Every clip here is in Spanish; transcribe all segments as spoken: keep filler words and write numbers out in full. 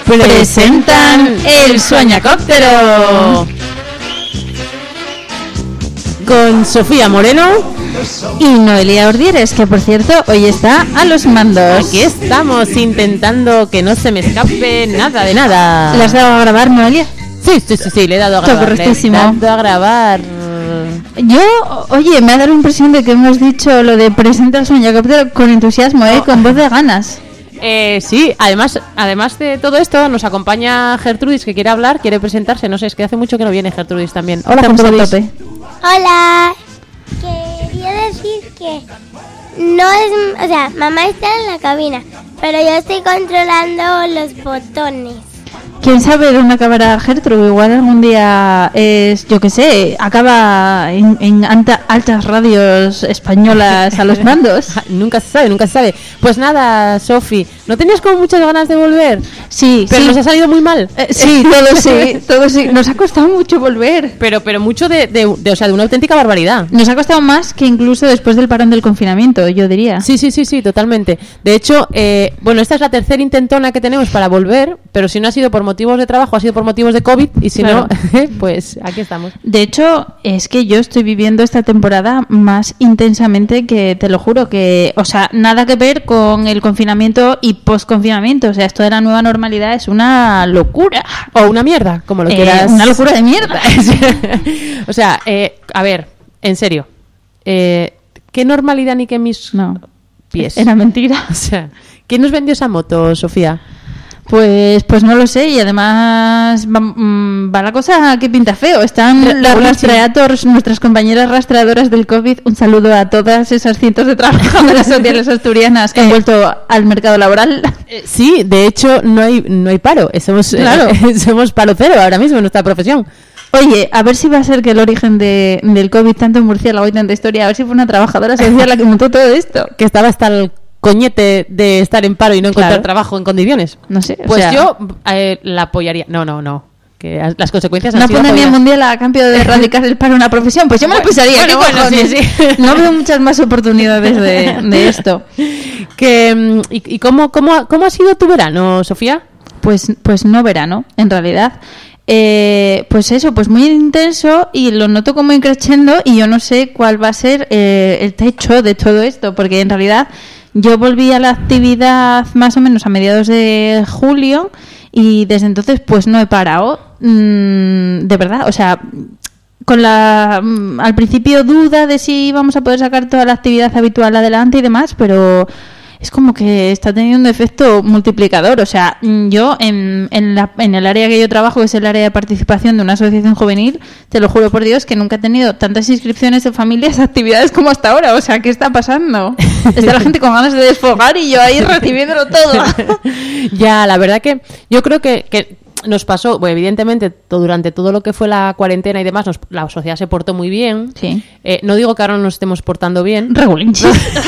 presentan El Sueñacóptero con Sofía Moreno y Noelia Ordieres, que por cierto hoy está a los mandos. Aquí estamos intentando que no se me escape nada de nada. ¿Le has dado a grabar, Noelia? Sí, sí, sí, sí, le he dado a grabar. Correctísimo. Le he dado a grabar. Yo, oye, me ha dado la impresión de que hemos dicho lo de presenta el Sueñacóptero con entusiasmo, ¿eh? Con voz de ganas. Eh, sí, además además de todo esto nos acompaña Gertrudis, que quiere hablar, quiere presentarse. No sé, es que hace mucho que no viene Gertrudis también. Hola, Gertrudis. Hola. Quería decir que no es, o sea, mamá está en la cabina, pero yo estoy controlando los botones. ¿Quién sabe dónde acabará Gertrude? Igual algún día es, yo qué sé, acaba en, en alta, altas radios españolas a los mandos. Nunca se sabe, nunca se sabe. Pues nada, Sofi, ¿no tenías como muchas ganas de volver? Sí, pero sí. Nos ha salido muy mal. Eh, sí, todo sí, todo sí. Nos ha costado mucho volver. Pero pero mucho de, de, de, o sea, de una auténtica barbaridad. Nos ha costado más que incluso después del parón del confinamiento, yo diría. Sí, sí, sí, sí, totalmente. De hecho, eh, bueno, esta es la tercera intentona que tenemos para volver, pero si no ha sido por motivos de trabajo, ha sido por motivos de COVID, y si claro. no, pues aquí estamos. De hecho, es que yo estoy viviendo esta temporada más intensamente que, te lo juro, que, o sea, nada que ver con el confinamiento y post-confinamiento. O sea, esto de la nueva normalidad es una locura. O una mierda, como lo eh, quieras. Una locura de mierda. O sea, eh, a ver, en serio, eh, ¿qué normalidad ni qué mis no. pies? Era mentira. O sea, ¿quién nos vendió esa moto, Sofía? Pues pues no lo sé, y además va, va la cosa que pinta feo. Están Re- las rastreators, nuestras compañeras rastreadoras del COVID. Un saludo a todas esas cientos de trabajadoras sociales asturianas que han vuelto al mercado laboral. Eh, sí, de hecho no hay no hay paro, somos, claro. eh, somos paro cero ahora mismo en nuestra profesión. Oye, a ver si va a ser que el origen de, del COVID, tanto en murciélago y tanta historia, a ver si fue una trabajadora social la que montó todo esto. Que estaba hasta el coñete de estar en paro y no encontrar claro. trabajo en condiciones. No sé. Pues o sea, yo eh, la apoyaría. No, no, no. Que las consecuencias han una sido pandemia mundial a cambio de erradicar el paro en una profesión. Pues yo me lo pensaría. Bueno, bueno, sí, sí. No veo muchas más oportunidades de, de esto. Que, ¿Y, y cómo, cómo, cómo ha sido tu verano, Sofía? Pues, pues no verano, en realidad. Eh, pues eso, pues muy intenso, y lo noto como increciendo, y yo no sé cuál va a ser eh, el techo de todo esto, porque en realidad yo volví a la actividad más o menos a mediados de julio, y desde entonces pues no he parado, mm, de verdad, o sea, con la mm, al principio duda de si vamos a poder sacar toda la actividad habitual adelante y demás, pero es como que está teniendo un efecto multiplicador. O sea, yo en, en, la, en el área que yo trabajo, que es el área de participación de una asociación juvenil, te lo juro por Dios que nunca he tenido tantas inscripciones de familias a actividades como hasta ahora. O sea, ¿qué está pasando? Está la gente con ganas de desfogar y yo ahí recibiéndolo todo. Ya, la verdad que yo creo que... que nos pasó, bueno, evidentemente, todo, durante todo lo que fue la cuarentena y demás, nos, la sociedad se portó muy bien. Sí. Eh, no digo que ahora no nos estemos portando bien. Regulinchi.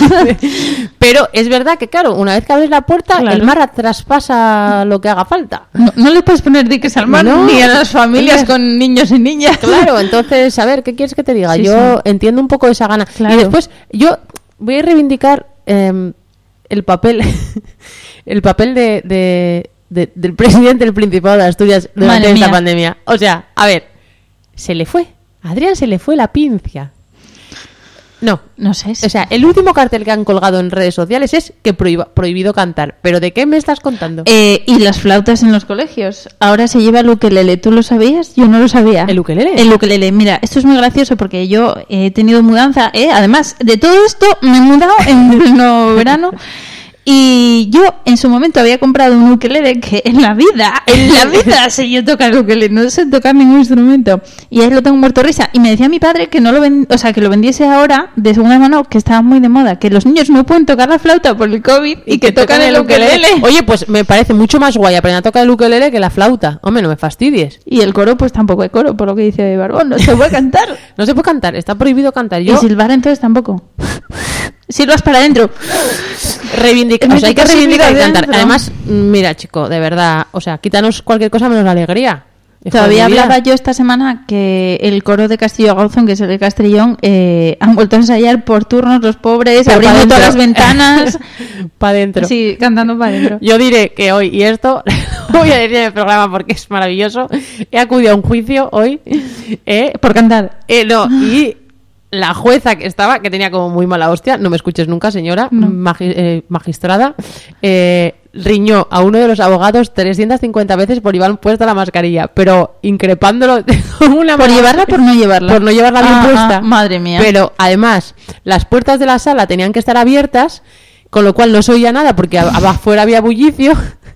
Pero es verdad que, claro, una vez que abres la puerta, claro. el mar traspasa lo que haga falta. No, no le puedes poner diques al mar, no, ni a las familias con niños y niñas. Claro, entonces, a ver, ¿qué quieres que te diga? Sí, yo sí. entiendo un poco esa gana. Claro. Y después, yo voy a reivindicar eh, el papel, el papel de... de De, del presidente del Principado de Asturias durante esta pandemia. O sea, a ver, se le fue. A Adrián se le fue la pincia. No, no sé. O sea, el último cartel que han colgado en redes sociales es que prohiba, prohibido cantar. ¿Pero de qué me estás contando? Eh, y las flautas en los colegios. Ahora se lleva el ukelele. ¿Tú lo sabías? Yo no lo sabía. ¿El ukelele? El ukelele. Mira, esto es muy gracioso porque yo he tenido mudanza. ¿eh? Además, de todo esto me he mudado en pleno verano. Y yo en su momento había comprado un ukelele que en la vida, en la vida sé yo tocar el ukelele, no sé tocar ningún instrumento. Y ahí lo tengo muerto risa. Y me decía mi padre que no lo ven, o sea, que lo vendiese ahora de segunda mano, que estaba muy de moda, que los niños no pueden tocar la flauta por el COVID y, y que, que tocan, tocan el ukelele. ukelele. Oye, pues me parece mucho más guay aprender a tocar el ukelele que la flauta. Hombre, no me fastidies. Y el coro, pues tampoco hay coro, por lo que dice Barbón, no se puede cantar. No se puede cantar, está prohibido cantar. Yo... Y silbar entonces tampoco. Silbas para adentro. Reivindicar, o sea, hay que reivindicar y cantar. Además, mira, chico, de verdad, o sea, quítanos cualquier cosa menos la alegría. Todavía hablaba yo esta semana que el coro de Castillo Gauzón, que es el de Castrillón, eh, han vuelto a ensayar por turnos los pobres, pero abriendo todas las ventanas. Para adentro. Sí, cantando para adentro. Yo diré que hoy, y esto voy a decir en el programa porque es maravilloso, he acudido a un juicio hoy. Eh, por cantar. Eh, no, y la jueza que estaba, que tenía como muy mala hostia, no me escuches nunca, señora, no. magi- eh, magistrada, eh, riñó a uno de los abogados trescientas cincuenta veces por llevar puesta la mascarilla, pero increpándolo una por llevarla por no llevarla. Por no llevarla bien ah, puesta. Ah, madre mía. Pero además, las puertas de la sala tenían que estar abiertas, con lo cual no se oía nada porque afuera había bullicio.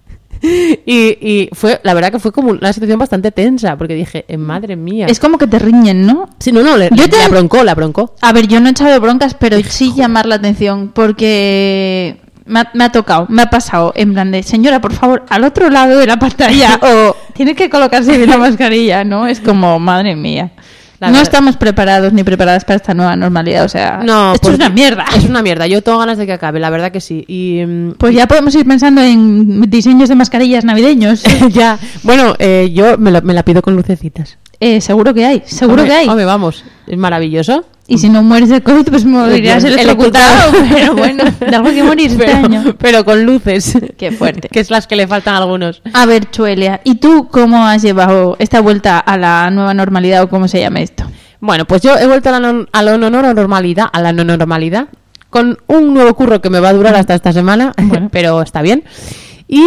Y, y fue, la verdad que fue como una situación bastante tensa, porque dije, eh, madre mía. Es como que te riñen, ¿no? Sí, no, no, le, yo te... la broncó, la broncó. A ver, yo no he echado broncas, pero sí llamar la atención, porque me ha, me ha tocado, me ha pasado, en plan de, señora, por favor, al otro lado de la pantalla, o tiene que colocarse bien la mascarilla, ¿no? Es como, madre mía. La no verdad. Estamos preparados ni preparadas para esta nueva normalidad, o sea, no, esto es una mierda. Es una mierda, yo tengo ganas de que acabe, la verdad que sí. Y pues ya podemos ir pensando en diseños de mascarillas navideños. Ya, bueno, eh, yo me, lo, me la pido con lucecitas. Eh, seguro que hay, seguro hombre, que hay. Hombre, vamos, es maravilloso. Y si no mueres de COVID, pues morirás electrocutado. Pero bueno, de algo que morir este pero, año. Pero con luces. Qué fuerte. Que es las que le faltan a algunos. A ver, Chuelia, ¿y tú cómo has llevado esta vuelta a la nueva normalidad o cómo se llama esto? Bueno, pues yo he vuelto a la, non, a la no normalidad, a la no normalidad, con un nuevo curro que me va a durar hasta esta semana, bueno. Pero está bien. Y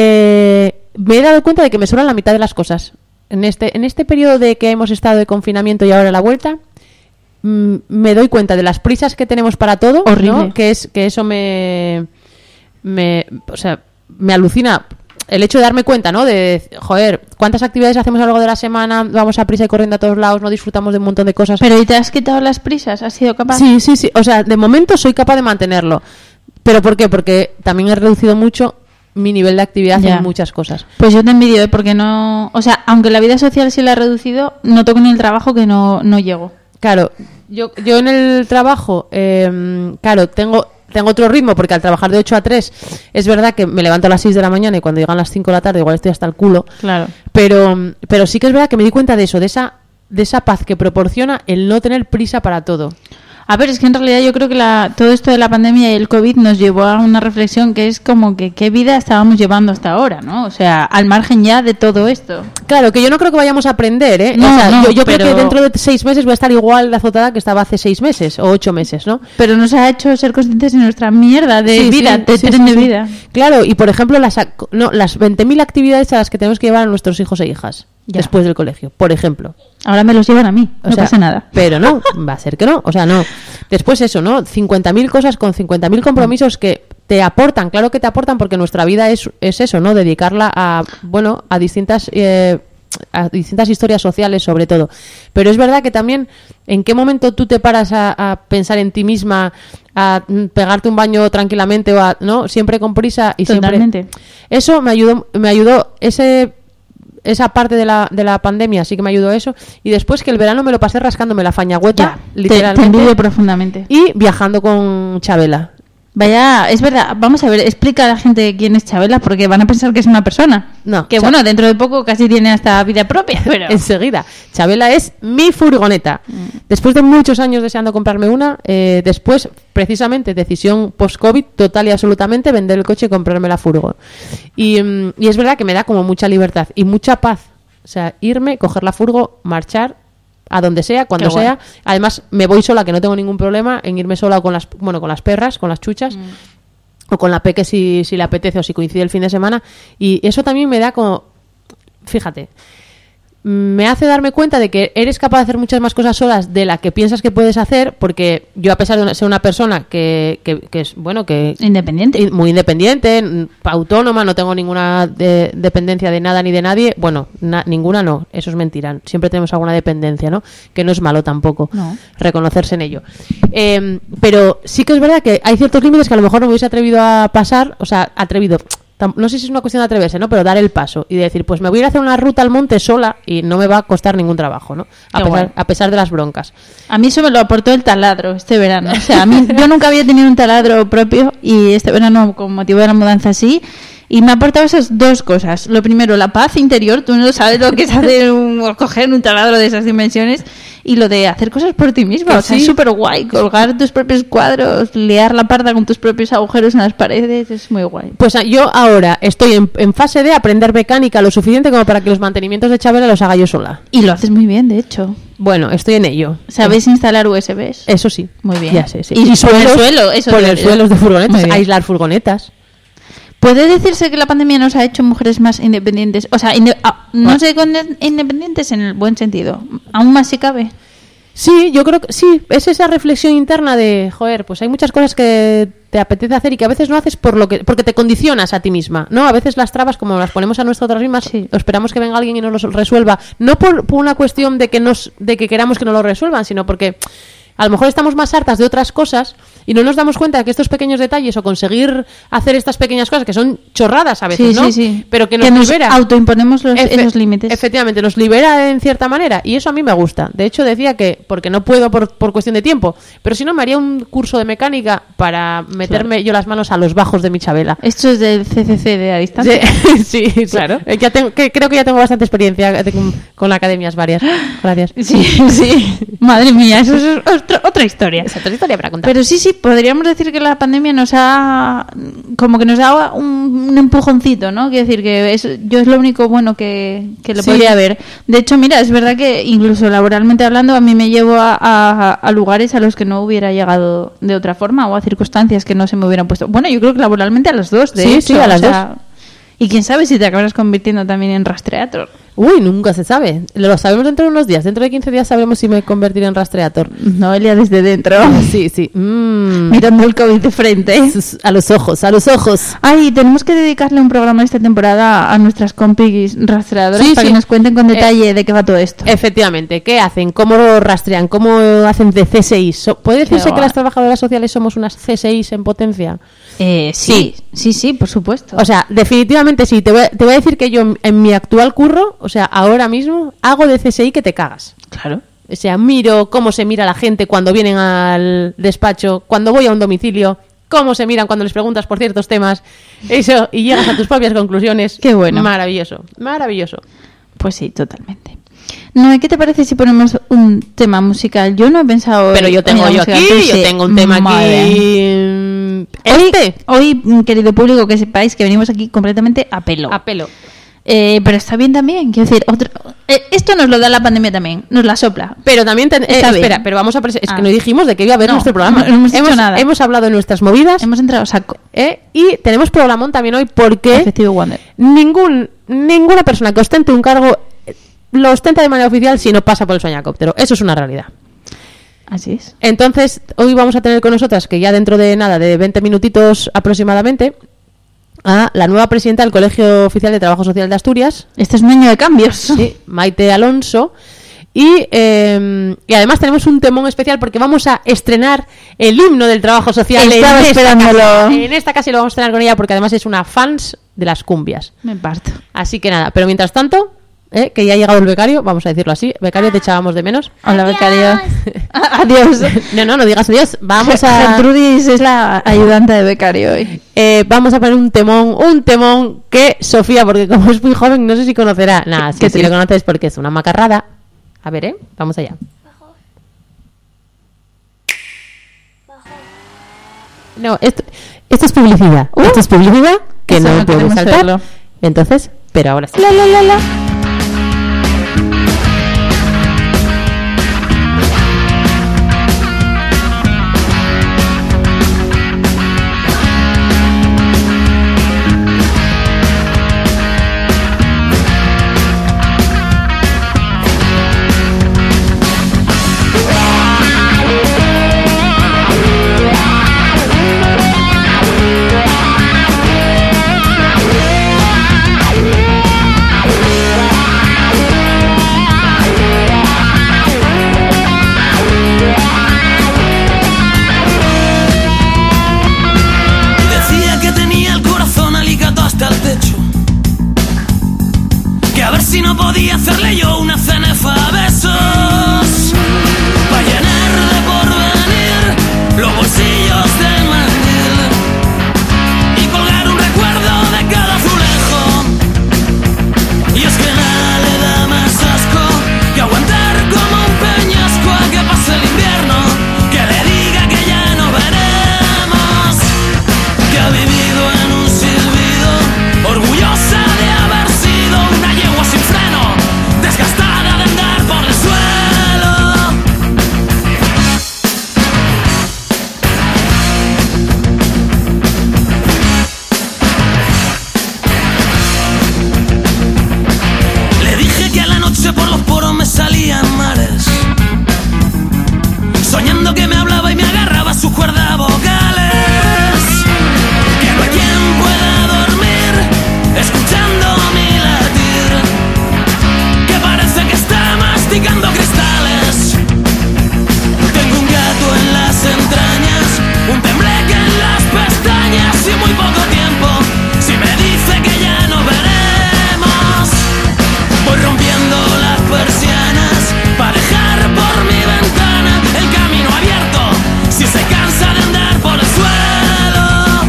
eh, me he dado cuenta de que me sobran la mitad de las cosas. En este, en este periodo de que hemos estado de confinamiento y ahora la vuelta, mmm, me doy cuenta de las prisas que tenemos para todo. Horrible. ¿No? Que es que eso me, me, o sea, me alucina. El hecho de darme cuenta, ¿no? De, joder, ¿cuántas actividades hacemos a lo largo de la semana? Vamos a prisa y corriendo a todos lados, no disfrutamos de un montón de cosas. ¿Pero y te has quitado las prisas? ¿Has sido capaz? Sí, sí, sí. O sea, de momento soy capaz de mantenerlo. ¿Pero por qué? Porque también he reducido mucho mi nivel de actividad ya. En muchas cosas. Pues yo te envidio, ¿eh? Porque no... O sea, aunque la vida social sí la he reducido, noto con el trabajo que no, no llego. Claro, yo, yo en el trabajo, eh, claro, tengo... Tengo otro ritmo porque al trabajar de ocho a tres es verdad que me levanto a las seis de la mañana y cuando llegan las cinco de la tarde igual estoy hasta el culo. Claro. Pero, pero sí que es verdad que me di cuenta de eso, de esa, de esa paz que proporciona el no tener prisa para todo. A ver, es que en realidad yo creo que la, todo esto de la pandemia y el COVID nos llevó a una reflexión que es como que qué vida estábamos llevando hasta ahora, ¿no? O sea, al margen ya de todo esto. Claro, que yo no creo que vayamos a aprender, ¿eh? No, o sea, no, yo, yo pero... creo que dentro de seis meses voy a estar igual de azotada que estaba hace seis meses o ocho meses, ¿no? Pero nos ha hecho ser conscientes de nuestra mierda de sí, vida, sí, de sí, tren sí, de sí. vida. Claro, y por ejemplo, las, no, las veinte mil actividades a las que tenemos que llevar a nuestros hijos e hijas ya. Después del colegio, por ejemplo. Ahora me los llevan a mí, o no sea, pasa nada. Pero no, va a ser que no, o sea, no. Después eso, ¿no? cincuenta mil cosas con cincuenta mil compromisos que te aportan, claro que te aportan porque nuestra vida es, es eso, ¿no? Dedicarla a, bueno, a distintas... Eh, a distintas historias sociales sobre todo, pero es verdad que también en qué momento tú te paras a, a pensar en ti misma, a pegarte un baño tranquilamente o a, no, siempre con prisa y totalmente. Siempre eso me ayudó, me ayudó ese esa parte de la, de la pandemia, sí que me ayudó eso, y después que el verano me lo pasé rascándome la fañagüeta, ya, literalmente, te, te envidio profundamente, y viajando con Chabela. Vaya, es verdad, vamos a ver, explica a la gente quién es Chabela, porque van a pensar que es una persona. No. Que Chab- bueno, dentro de poco casi tiene hasta vida propia, pero... Enseguida. Chabela es mi furgoneta. Mm. Después de muchos años deseando comprarme una, eh, después, precisamente, decisión post-COVID, total y absolutamente, vender el coche y comprarme la furgo. Y, um, y es verdad que me da como mucha libertad y mucha paz. O sea, irme, coger la furgo, marchar... a donde sea, cuando Qué sea. Bueno. Además, me voy sola, que no tengo ningún problema en irme sola con las, bueno, con las perras, con las chuchas, mm. o con la peque si, si le apetece o si coincide el fin de semana. Y eso también me da como... Fíjate, me hace darme cuenta de que eres capaz de hacer muchas más cosas solas de las que piensas que puedes hacer, porque yo, a pesar de ser una persona que, que, que es, bueno, que... Independiente. Muy independiente, autónoma, no tengo ninguna de, dependencia de nada ni de nadie. Bueno, na, ninguna no, eso es mentira. Siempre tenemos alguna dependencia, ¿no? Que no es malo tampoco, no. reconocerse en ello. Eh, pero sí que es verdad que hay ciertos límites que a lo mejor no me hubiese atrevido a pasar, o sea, atrevido... No sé si es una cuestión de atreverse, ¿no? Pero dar el paso y decir, pues me voy a ir a hacer una ruta al monte sola y no me va a costar ningún trabajo, ¿no? A, pesar, bueno. a pesar de las broncas. A mí eso me lo aportó el taladro este verano. O sea, a mí, yo nunca había tenido un taladro propio y este verano, con motivo de la mudanza, sí. Y me ha aportado esas dos cosas. Lo primero, la paz interior. Tú no sabes lo que es hacer un, coger un taladro de esas dimensiones. Y lo de hacer cosas por ti mismo. O sea, es súper guay. Colgar tus propios cuadros, liar la parda con tus propios agujeros en las paredes. Es muy guay. Pues yo ahora estoy en, en fase de aprender mecánica lo suficiente como para que los mantenimientos de Chabela los haga yo sola. Y lo haces muy bien, de hecho. Bueno, estoy en ello. ¿Sabéis instalar U S Bs? Eso sí. Muy bien. Ya sé, sí. Y, y suelos, poner suelo, eso poner suelos de furgonetas, aislar furgonetas. ¿Puede decirse que la pandemia nos ha hecho mujeres más independientes? O sea, inde- ah, no bueno. sé, con independientes en el buen sentido. Aún más si cabe. Sí, yo creo que sí. Es esa reflexión interna de, joder, pues hay muchas cosas que te apetece hacer y que a veces no haces por lo que porque te condicionas a ti misma, ¿no? A veces las trabas, como las ponemos a nosotras mismas, sí. esperamos que venga alguien y nos lo resuelva. No por, por una cuestión de que nos de que queramos que nos lo resuelvan, sino porque a lo mejor estamos más hartas de otras cosas y no nos damos cuenta de que estos pequeños detalles o conseguir hacer estas pequeñas cosas que son chorradas a veces, sí, ¿no? Sí, sí. Pero que nos, que nos libera. Autoimponemos los, Efe- esos límites. Efectivamente, nos libera en cierta manera y eso a mí me gusta. De hecho decía que, porque no puedo por, por cuestión de tiempo, pero si no me haría un curso de mecánica para meterme claro. yo las manos a los bajos de mi Chabela. Esto es del C C C de a distancia. Sí, sí, claro. Ya tengo, que, creo que ya tengo bastante experiencia con, con academias varias. Gracias. Sí, sí. Madre mía, eso es otra, otra historia. Es otra historia para contar. Pero sí, sí, podríamos decir que la pandemia nos ha, como que nos da un, un empujoncito, ¿no? Quiero decir que es, yo es lo único bueno que, que le sí. podría haber. De hecho, mira, es verdad que incluso laboralmente hablando, a mí me llevo a, a, a lugares a los que no hubiera llegado de otra forma o a circunstancias que no se me hubieran puesto. Bueno, yo creo que laboralmente a las dos, de sí, hecho. Sí, a las o sea, dos. Y quién sabe si te acabas convirtiendo también en rastreator. Uy, nunca se sabe. Lo sabemos dentro de unos días. Dentro de quince días sabremos si me convertiré en rastreator. Noelia desde dentro. Sí, sí. Mm. Mirando el COVID de frente. A los ojos, a los ojos. Ay, tenemos que dedicarle un programa esta temporada a nuestras compis rastreadoras sí, para sí. que nos cuenten con detalle eh, de qué va todo esto. Efectivamente. ¿Qué hacen? ¿Cómo lo rastrean? ¿Cómo hacen de C S Is? ¿Puede decirse que las trabajadoras sociales somos unas C S Is en potencia? Eh, sí, sí, sí, sí, por supuesto. O sea, definitivamente sí. Te voy a, te voy a decir que yo en, en mi actual curro, o sea, ahora mismo, hago de C S I que te cagas. Claro. O sea, miro cómo se mira la gente cuando vienen al despacho, cuando voy a un domicilio, cómo se miran cuando les preguntas por ciertos temas. Eso, y llegas a tus propias conclusiones. Qué bueno. Maravilloso, maravilloso. Pues sí, totalmente. No, ¿qué te parece si ponemos un tema musical? Yo no he pensado... Pero yo tengo yo aquí, yo tengo un tema aquí... Este. Hoy, hoy, querido público, que sepáis que venimos aquí completamente a pelo. A pelo. Eh, pero está bien también, quiero decir, otro, eh, esto nos lo da la pandemia también, nos la sopla. Pero también, ten, eh, espera, pero vamos a pres- es ah. que no dijimos de qué iba a haber no, nuestro programa. No, no hemos, hemos dicho nada. Hemos hablado de nuestras movidas. Hemos entrado a saco. Eh, y tenemos programón también hoy porque Efectivo Wonder. Ningún, ninguna persona que ostente un cargo lo ostenta de manera oficial si no pasa por el soñacóptero. Eso es una realidad. Así es. Entonces, hoy vamos a tener con nosotras, que ya dentro de nada, de veinte minutitos aproximadamente, a la nueva presidenta del Colegio Oficial de Trabajo Social de Asturias. Este es un año de cambios. Sí, Maite Alonso. Y, eh, y además tenemos un temón especial porque vamos a estrenar el himno del trabajo social. Estaba en esperándolo. Esta casa. En esta casa lo vamos a estrenar con ella porque además es una fans de las cumbias. Me parto. Así que nada, pero mientras tanto... ¿Eh? Que ya ha llegado el becario, vamos a decirlo así. Becario, te echábamos de menos. Hola, becario. Adiós. No, no, no digas adiós. Vamos a... Gertrudis es la ayudante de becario hoy. Eh, vamos a poner un temón, un temón que Sofía, porque como es muy joven, no sé si conocerá. Nada, sí, si lo conoces porque es una macarrada. A ver, ¿eh? Vamos allá. Bajo. Bajo. No, esto, esto es publicidad. Uh, esto es publicidad que no, no puedo saltar. Verlo. Entonces, pero ahora sí. La, la, la, la. Yeah. soñando que me hablaba y me agarraba sus cuerdas vocales. Que no hay quien pueda dormir escuchando mi latir, que parece que está masticando cristales. Tengo un gato en las entrañas, un tembleque en las pestañas y muy poco tiempo. Si me dice que ya no veremos, voy rompiendo las persianas para dejar por mi ventana el camino abierto. Si se cansa de andar por el suelo,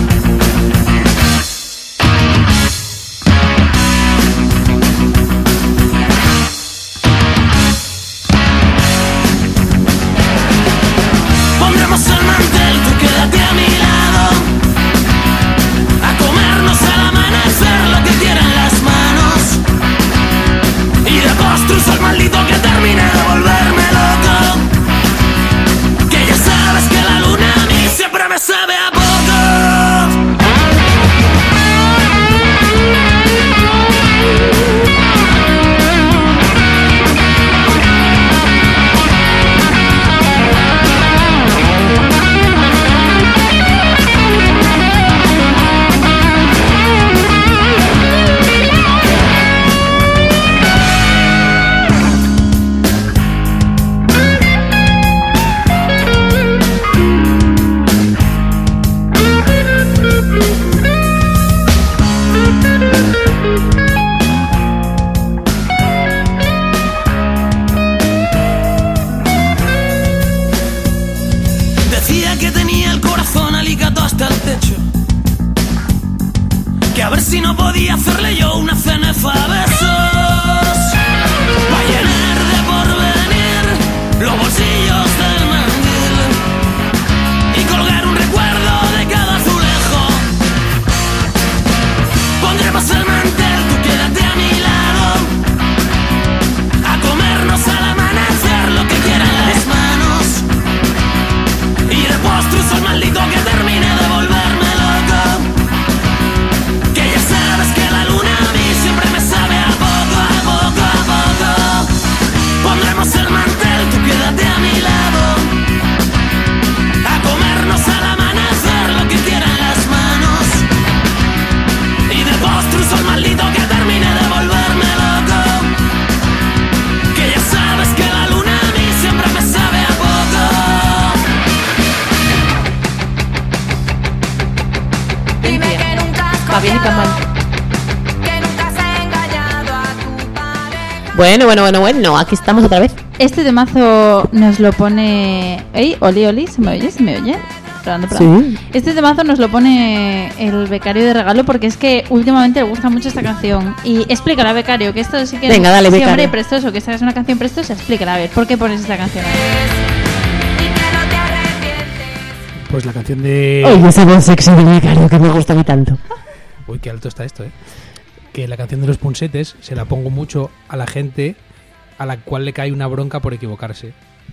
pondremos el mantel, tú quédate a mi lado, a comernos al amanecer lo que quieran las manos, y de postres al maldito que termine de volverme loco. Que ya sabes que la luna a mí siempre me sabe a poco. Decía que tenía el corazón alicato hasta el techo, que a ver si no podía hacerle yo una cenefa a besos, para llenar de porvenir los bolsillos del mandil y colgar un recuerdo de cada azulejo. Pondremos el mantel, tú quédate a mi lado, a comernos al amanecer lo que quieran las manos, y de postres al maldito que termine de volverme loco. Que ya sabes que la luna a mí siempre me sabe a poco, a poco, a poco. Pondremos el mantel, tú quédate a mi lado, a comernos al amanecer lo que quieran las manos, y de postres al maldito que termine de volverme loco. Que ya sabes que la luna a mí siempre me sabe a poco. Dime que nunca has Va bien y tan mal. que nunca has engañado a tu pareja. Bueno, bueno, bueno, bueno, aquí estamos otra vez. Este temazo nos lo pone... ¡Ey! Oli, Oli, ¿se me oye? ¿Se me oye? Probando, probando. Sí. Este temazo nos lo pone el becario de regalo porque es que últimamente le gusta mucho esta canción. Y explícala, becario, que esto sí que... Venga, dale, sí, becario. hombre, prestoso, que esta es una canción prestosa. Explícala, a ver, ¿por qué pones esta canción? Y que no te arrepientes. Pues la canción de... Oye, esa voz sexy del becario que me gusta a mí tanto. Uy, qué alto está esto, ¿eh? Que la canción de los punsetes se la pongo mucho a la gente a la cual le cae una bronca por equivocarse.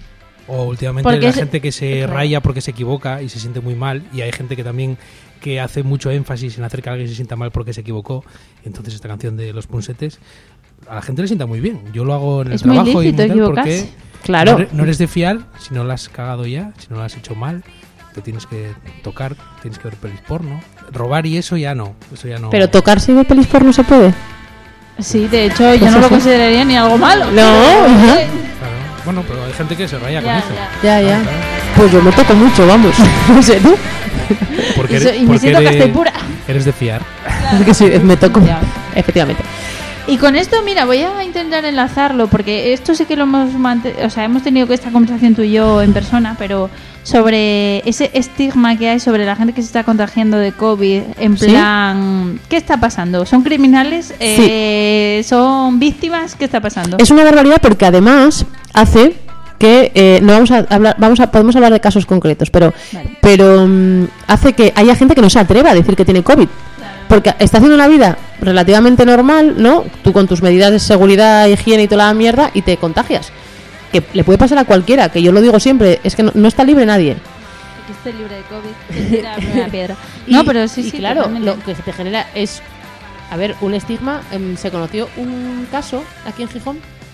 O últimamente Porque la es- gente que se Claro. raya porque se equivoca y se siente muy mal. Y hay gente que también que hace mucho énfasis en hacer que alguien se sienta mal porque se equivocó. Entonces esta canción de los punsetes a la gente le sienta muy bien. Yo lo hago en el Es muy trabajo y lícito tal porque equivocarse. Claro. no eres, no eres de fiar si no la has cagado ya, si no la has hecho mal. Te tienes que tocar, tienes que ver pelis porno. Robar y eso ya no. Eso ya no. Pero tocarse y ver pelis porno se puede. Sí, de hecho, yo Pues no lo eso. consideraría ni algo malo. No, ajá. Claro. Bueno, pero hay gente que se raya Ya, con eso. ya. Ya, ya. Claro. Pues yo me toco mucho, vamos. No sé tú. Porque Eso- eres, y me porque siento que eres- estoy pura. Eres de fiar. Es que sí, me toco. Ya. Efectivamente. Y con esto, mira, voy a intentar enlazarlo, porque esto sí que lo hemos mantenido, o sea, hemos tenido esta conversación tú y yo en persona, pero sobre ese estigma que hay sobre la gente que se está contagiando de COVID, en ¿Sí? plan, ¿qué está pasando? ¿Son criminales? Eh, ¿Son víctimas? ¿Qué está pasando? Es una barbaridad porque además hace que eh, no vamos a hablar, vamos a podemos hablar de casos concretos, pero Vale. pero mm, hace que haya gente que no se atreva a decir que tiene COVID. Porque está haciendo una vida relativamente normal, ¿no? Tú con tus medidas de seguridad, higiene y toda la mierda y te contagias. Que le puede pasar a cualquiera, que yo lo digo siempre, es que no, no está libre nadie. Que esté libre de COVID, que tira la primera piedra. No, Y- pero sí, y sí, claro, totalmente. lo que se te genera es, a ver, un estigma. em, se conoció un caso aquí en Gijón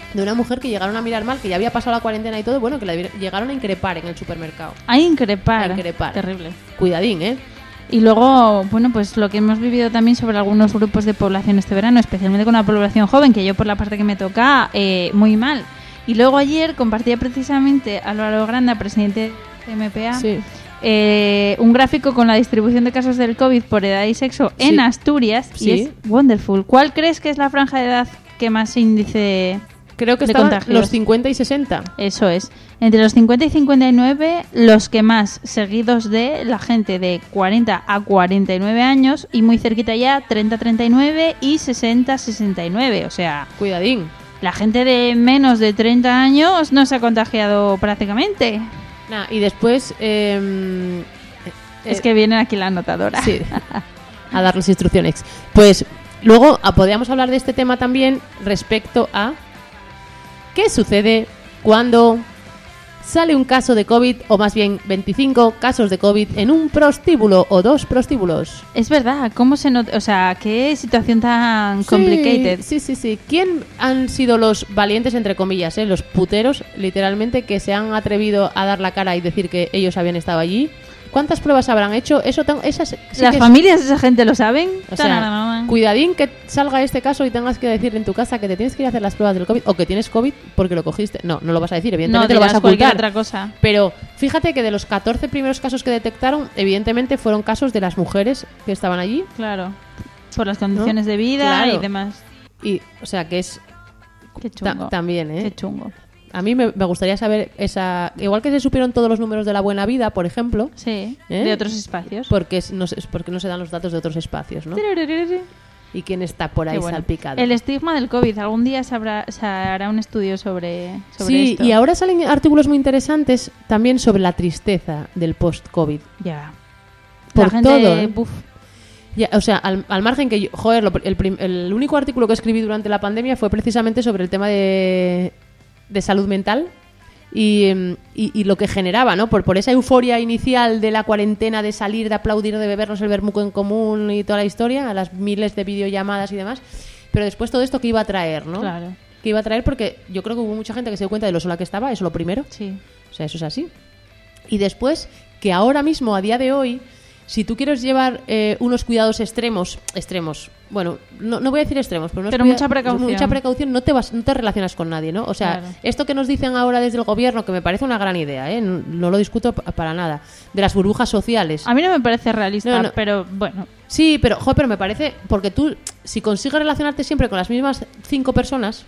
de una mujer que llegaron a mirar mal, que ya había pasado la cuarentena y todo, bueno, que la llegaron a increpar en el supermercado. A increpar. A increpar. Terrible. Cuidadín, ¿eh? Y luego, bueno, pues lo que hemos vivido también sobre algunos grupos de población este verano, especialmente con la población joven, que yo por la parte que me toca, eh, muy mal. Y luego ayer compartía precisamente Álvaro Granda, presidente de M P A, Sí. eh, un gráfico con la distribución de casos del COVID por edad y sexo Sí. en Asturias, Sí. y es wonderful. ¿Cuál crees que es la franja de edad que más índice... Creo que de estaban contagios? los cincuenta y sesenta. Eso es. Entre los cincuenta y cincuenta y nueve, los que más, seguidos de la gente de cuarenta a cuarenta y nueve años, y muy cerquita ya, treinta a treinta y nueve y sesenta a sesenta y nueve. O sea, Cuidadín. la gente de menos de treinta años no se ha contagiado prácticamente. Nah, y después... eh, Es eh, que viene aquí la anotadora. Sí, a dar las instrucciones. Pues luego ah, podríamos hablar de este tema también respecto a qué sucede cuando sale un caso de COVID, o más bien veinticinco casos de COVID en un prostíbulo o dos prostíbulos. Es verdad, ¿cómo se nota? O sea, qué situación tan complicated. Sí, sí, sí. ¿Quién han sido los valientes, entre comillas, eh, los puteros, literalmente, que se han atrevido a dar la cara y decir que ellos habían estado allí? ¿Cuántas pruebas habrán hecho? Eso tengo, esas, sí Las que es- familias de esa gente lo saben. O sea, cuidadín que salga este caso y tengas que decir en tu casa que te tienes que ir a hacer las pruebas del COVID o que tienes COVID porque lo cogiste. No, no lo vas a decir, no, evidentemente lo vas a dirás cualquier ocultar. otra cosa. Pero fíjate que de los catorce primeros casos que detectaron, evidentemente fueron casos de las mujeres que estaban allí. Claro. Por las condiciones de vida Claro. y demás. Y, o sea, que es Qué ta- chungo. también, ¿eh? Qué chungo. A mí me, me gustaría saber esa... Igual que se supieron todos los números de la Buena Vida, por ejemplo, Sí, ¿Eh? de otros espacios. porque es- no, se- porque no se dan los datos de otros espacios, ¿no? Y quién está por ahí Qué bueno. salpicado. El estigma del COVID. Algún día se, habrá- se hará un estudio sobre, sobre Sí, esto. y ahora salen artículos muy interesantes también sobre la tristeza del post-COVID. Ya. Por La gente, todo, ¿eh? buf, Ya, o sea, al, al margen que yo, joder, lo- el, prim- el único artículo que escribí durante la pandemia fue precisamente sobre el tema de, de salud mental y, em, y, y lo que generaba, ¿no? Por, por esa euforia inicial de la cuarentena, de salir, de aplaudir, de bebernos el vermuco en común y toda la historia, a las miles de videollamadas y demás. Pero después todo esto que iba a traer, ¿no? claro. Que iba a traer porque yo creo que hubo mucha gente que se dio cuenta de lo sola que estaba, eso lo primero. Sí. O sea, eso es así. Y después, que ahora mismo, a día de hoy, si tú quieres llevar eh, unos cuidados extremos, extremos, bueno, no, no voy a decir extremos, pero, unos Pero cuida- mucha precaución. mucha precaución, no te vas, no te relacionas con nadie, ¿no? O sea, Claro. esto que nos dicen ahora desde el gobierno, que me parece una gran idea, ¿eh? No, no lo discuto pa- para nada, de las burbujas sociales. A mí no me parece realista, No, no. pero bueno. Sí, pero, jo, pero me parece, porque tú, si consigues relacionarte siempre con las mismas cinco personas,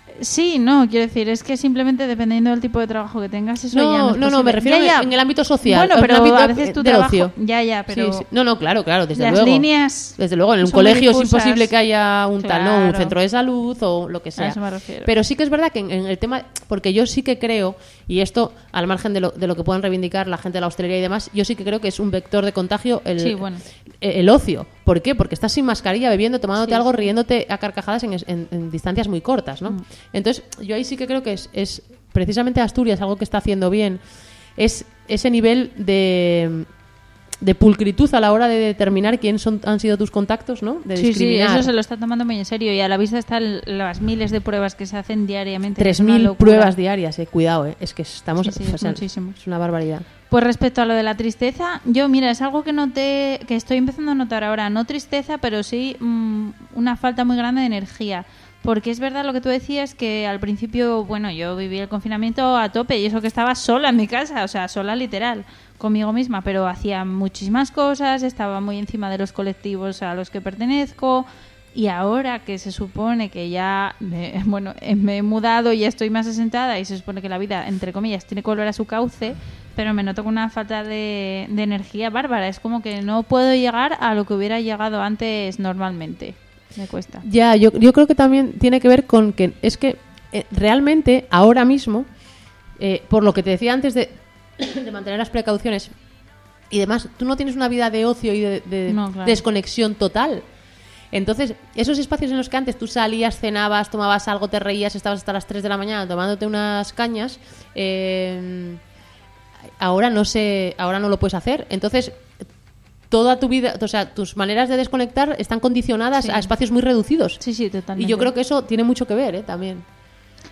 Sí, no, quiero decir, es que simplemente dependiendo del tipo de trabajo que tengas, eso ya no no, es no, no, me posible. refiero Ya, ya. en el ámbito social, Bueno, en el pero ámbito a veces tu del trabajo... ocio. Ya, ya, pero... Sí, sí. No, no, claro, claro, desde las luego. líneas Desde luego, en un son muy colegio es difusas. imposible que haya un tal, ¿no? Un Claro. centro de salud o lo que sea. A eso me refiero. Pero sí que es verdad que en, en el tema, porque yo sí que creo, y esto al margen de lo, de lo que puedan reivindicar la gente de la hostelería y demás, yo sí que creo que es un vector de contagio el, Sí, bueno. el, el ocio. ¿Por qué? Porque estás sin mascarilla, bebiendo, tomándote Sí, algo, sí. riéndote a carcajadas en, en- en distancias muy cortas, ¿no? Mm. Entonces, yo ahí sí que creo que es, es precisamente Asturias algo que está haciendo bien, es ese nivel de, de pulcritud a la hora de determinar quién son, han sido tus contactos, ¿no? De Sí, sí, discriminar. eso se lo está tomando muy en serio y a la vista están las miles de pruebas que se hacen diariamente. Tres Es una mil locura. pruebas diarias, eh. Cuidado, eh. Es que estamos... Sí, sí, o es sea, muchísimo. es una barbaridad. Pues respecto a lo de la tristeza, yo, mira, es algo que noté, que estoy empezando a notar ahora, no tristeza, pero sí mm, una falta muy grande de energía. Porque es verdad lo que tú decías, que al principio, bueno, yo viví el confinamiento a tope y eso que estaba sola en mi casa, o sea, sola literal, conmigo misma, pero hacía muchísimas cosas, estaba muy encima de los colectivos a los que pertenezco. Y ahora que se supone que ya, me, bueno, eh, me he mudado y ya estoy más asentada y se supone que la vida, entre comillas, tiene que volver a su cauce, pero me noto con una falta de, de energía bárbara. Es como que no puedo llegar a lo que hubiera llegado antes normalmente. Me cuesta. Ya, yo, yo creo que también tiene que ver con que es que eh, realmente ahora mismo, eh, por lo que te decía antes de, de mantener las precauciones y demás, tú no tienes una vida de ocio y de, de No, claro. desconexión total. Entonces, esos espacios en los que antes tú salías, cenabas, tomabas algo, te reías, estabas hasta las tres de la mañana tomándote unas cañas, eh, ahora no se, ahora no lo puedes hacer. Entonces, toda tu vida, o sea, tus maneras de desconectar están condicionadas Sí. a espacios muy reducidos. Sí, sí, totalmente. Y yo creo que eso tiene mucho que ver, ¿eh? También.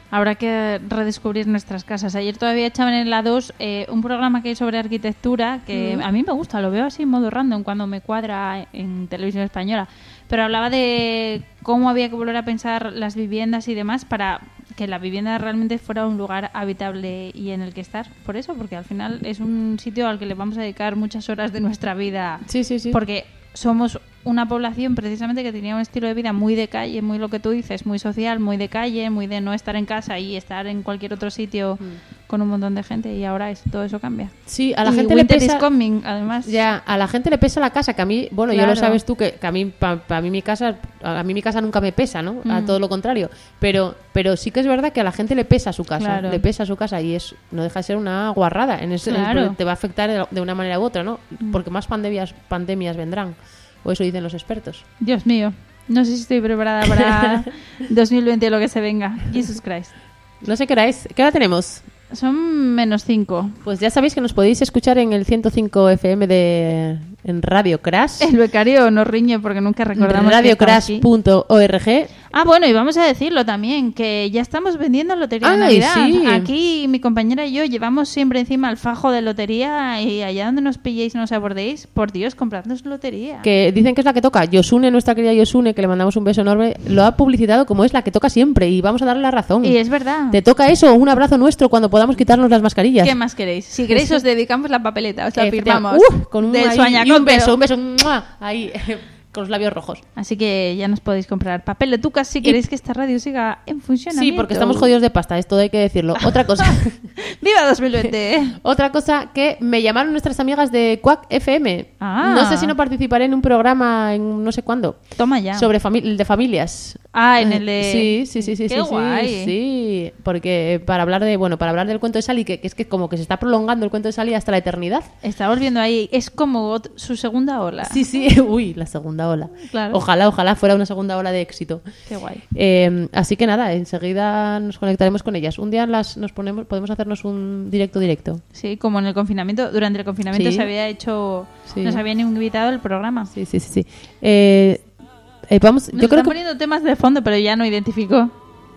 Habrá que redescubrir nuestras casas. Ayer todavía echaban en la dos eh, un programa que hay sobre arquitectura que mm. a mí me gusta, lo veo así en modo random cuando me cuadra en televisión española. Pero hablaba de cómo había que volver a pensar las viviendas y demás para que la vivienda realmente fuera un lugar habitable y en el que estar. Por eso, porque al final es un sitio al que le vamos a dedicar muchas horas de nuestra vida. Sí, sí, sí. Porque somos una población precisamente que tenía un estilo de vida muy de calle, muy lo que tú dices, muy social, muy de calle, muy de no estar en casa y estar en cualquier otro sitio mm. con un montón de gente, y ahora es, todo eso cambia. Sí, a la y gente winter le pesa... is coming, además. Ya, a la gente le pesa la casa, que a mí, bueno, Claro. ya lo sabes tú, que, que a mí para pa mí mi casa a mí mi casa nunca me pesa, ¿no? Mm. A todo lo contrario, pero pero sí que es verdad que a la gente le pesa su casa, Claro. le pesa su casa y es no deja de ser una guarrada, en ese, Claro. te va a afectar de una manera u otra, ¿no? Mm. Porque más pandemias pandemias vendrán. O eso dicen los expertos. Dios mío, no sé si estoy preparada para dos mil veinte o lo que se venga. Jesus Christ. No sé qué hora es. ¿Qué hora tenemos? Son menos cinco. Pues ya sabéis que nos podéis escuchar en el ciento cinco F M de en Radio Crash. El becario nos riñe porque nunca recordamos que radio está crash aquí. punto org. Ah, bueno, y vamos a decirlo también, que ya estamos vendiendo lotería de Ay, Navidad. sí. Aquí mi compañera y yo llevamos siempre encima el fajo de lotería, y allá donde nos pilléis y nos abordéis, por Dios, compradnos lotería. Que dicen que es la que toca. Yosune, nuestra querida Yosune, que le mandamos un beso enorme, lo ha publicitado como es la que toca siempre y vamos a darle la razón. Y es verdad. Te toca eso, un abrazo nuestro cuando podamos quitarnos las mascarillas. ¿Qué más queréis? Si queréis os dedicamos la papeleta, os la Eh, firmamos. uh, con un, Del ahí, Suañacón, y un beso, pero- un beso, ¡mua! Ahí, con los labios rojos. Así que ya nos podéis comprar papel de tucas si queréis que esta radio siga en funcionamiento. Sí, porque estamos jodidos de pasta, esto hay que decirlo. Otra cosa, ¡Viva dos mil veinte! otra cosa que me llamaron nuestras amigas de Quack F M. Ah. No sé si no participaré en un programa en no sé cuándo. Toma ya. Sobre fami- de familias. Ah, en el de... Sí, sí, sí, sí. Qué sí, guay. Sí, sí, porque para hablar de, bueno, para hablar del cuento de Sally, que, que es que como que se está prolongando el cuento de Sally hasta la eternidad. Está volviendo ahí. Es como ot- su segunda ola. Sí, sí, uy, la segunda ola. Claro. Ojalá, ojalá fuera una segunda ola de éxito. Qué guay. Eh, así que nada, enseguida nos conectaremos con ellas. Un día las nos ponemos, podemos hacernos un directo directo. Sí, como en el confinamiento. Durante el confinamiento Sí. se había hecho... Sí. Nos habían invitado al programa. Sí, sí, sí, sí. Eh, eh, vamos, Nos yo creo están que poniendo temas de fondo, pero ya no identificó.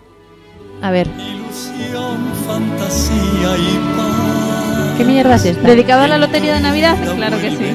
a ver, Ilusión, fantasía y paz. ¿qué mierda es esta? ¿Dedicado a la lotería de Navidad? Claro que sí.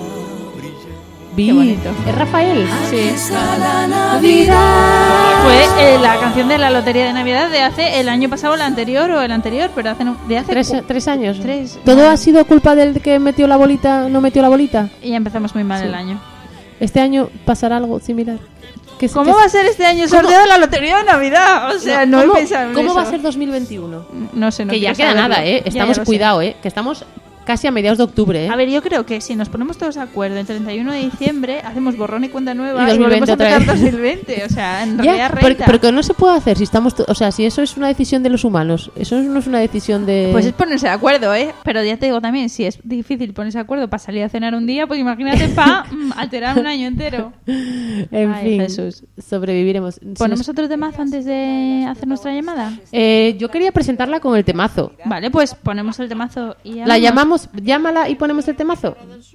Vi. Qué bonito. ¿Es Rafael? Sí. La Navidad. Fue eh, la canción de la lotería de Navidad de hace el año pasado, el anterior o el anterior, pero hace no- de hace Tres, cu- tres años. Tres. ¿Todo ha sido culpa del que metió la bolita, no metió la bolita? Y ya empezamos muy mal Sí. el año. Este año pasará algo similar. ¿Qué- ¿Cómo qué- va a ser este año el ¿Cómo? sorteo de la lotería de Navidad? O sea, no, ¿Cómo, he pensado en ¿Cómo eso. va a ser dos mil veintiuno? No sé, no que ya quiero queda saberlo. nada, ¿eh? Ya, Estamos, ya lo sé. cuidado, ¿eh? Que estamos casi a mediados de octubre, ¿eh? A ver, yo creo que si nos ponemos todos de acuerdo el treinta y uno de diciembre, hacemos borrón y cuenta nueva Y y, volvemos a otra empezar vez. dos mil veinte. O sea, en Ya, realidad pero, renta. pero que no se puede hacer si estamos, to- o sea, si eso es una decisión de los humanos, eso no es una decisión de. Pues es ponerse de acuerdo, ¿eh? Pero ya te digo también, si es difícil ponerse de acuerdo para salir a cenar un día, pues imagínate para mm, alterar un año entero. en Ay, fin, Jesús. sobreviviremos. Si ¿Ponemos nos- otro temazo antes de hacer nuestra llamada? Eh, yo quería presentarla con el temazo. Vale, pues ponemos el temazo y La vamos. llamamos, llámala y ponemos el temazo.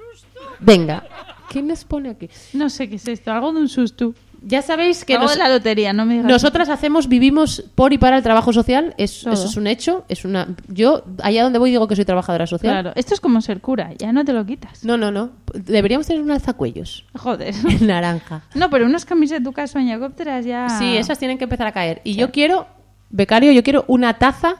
Venga, ¿qué nos pone aquí? No sé qué es esto, algo de un susto. Ya sabéis que Algo nos- de la lotería, no me digas. nosotras hacemos, vivimos por y para el trabajo social. Es, Todo. eso es un hecho. Es una. Yo allá donde voy digo que soy trabajadora social. Claro, esto es como ser cura, ya no te lo quitas. No, no, no. Deberíamos tener un alzacuellos Joder. naranja. No, pero unas camisas de tu casa soñacópteras ya... Sí, esas tienen que empezar a caer. Y yo quiero, becario, yo quiero una taza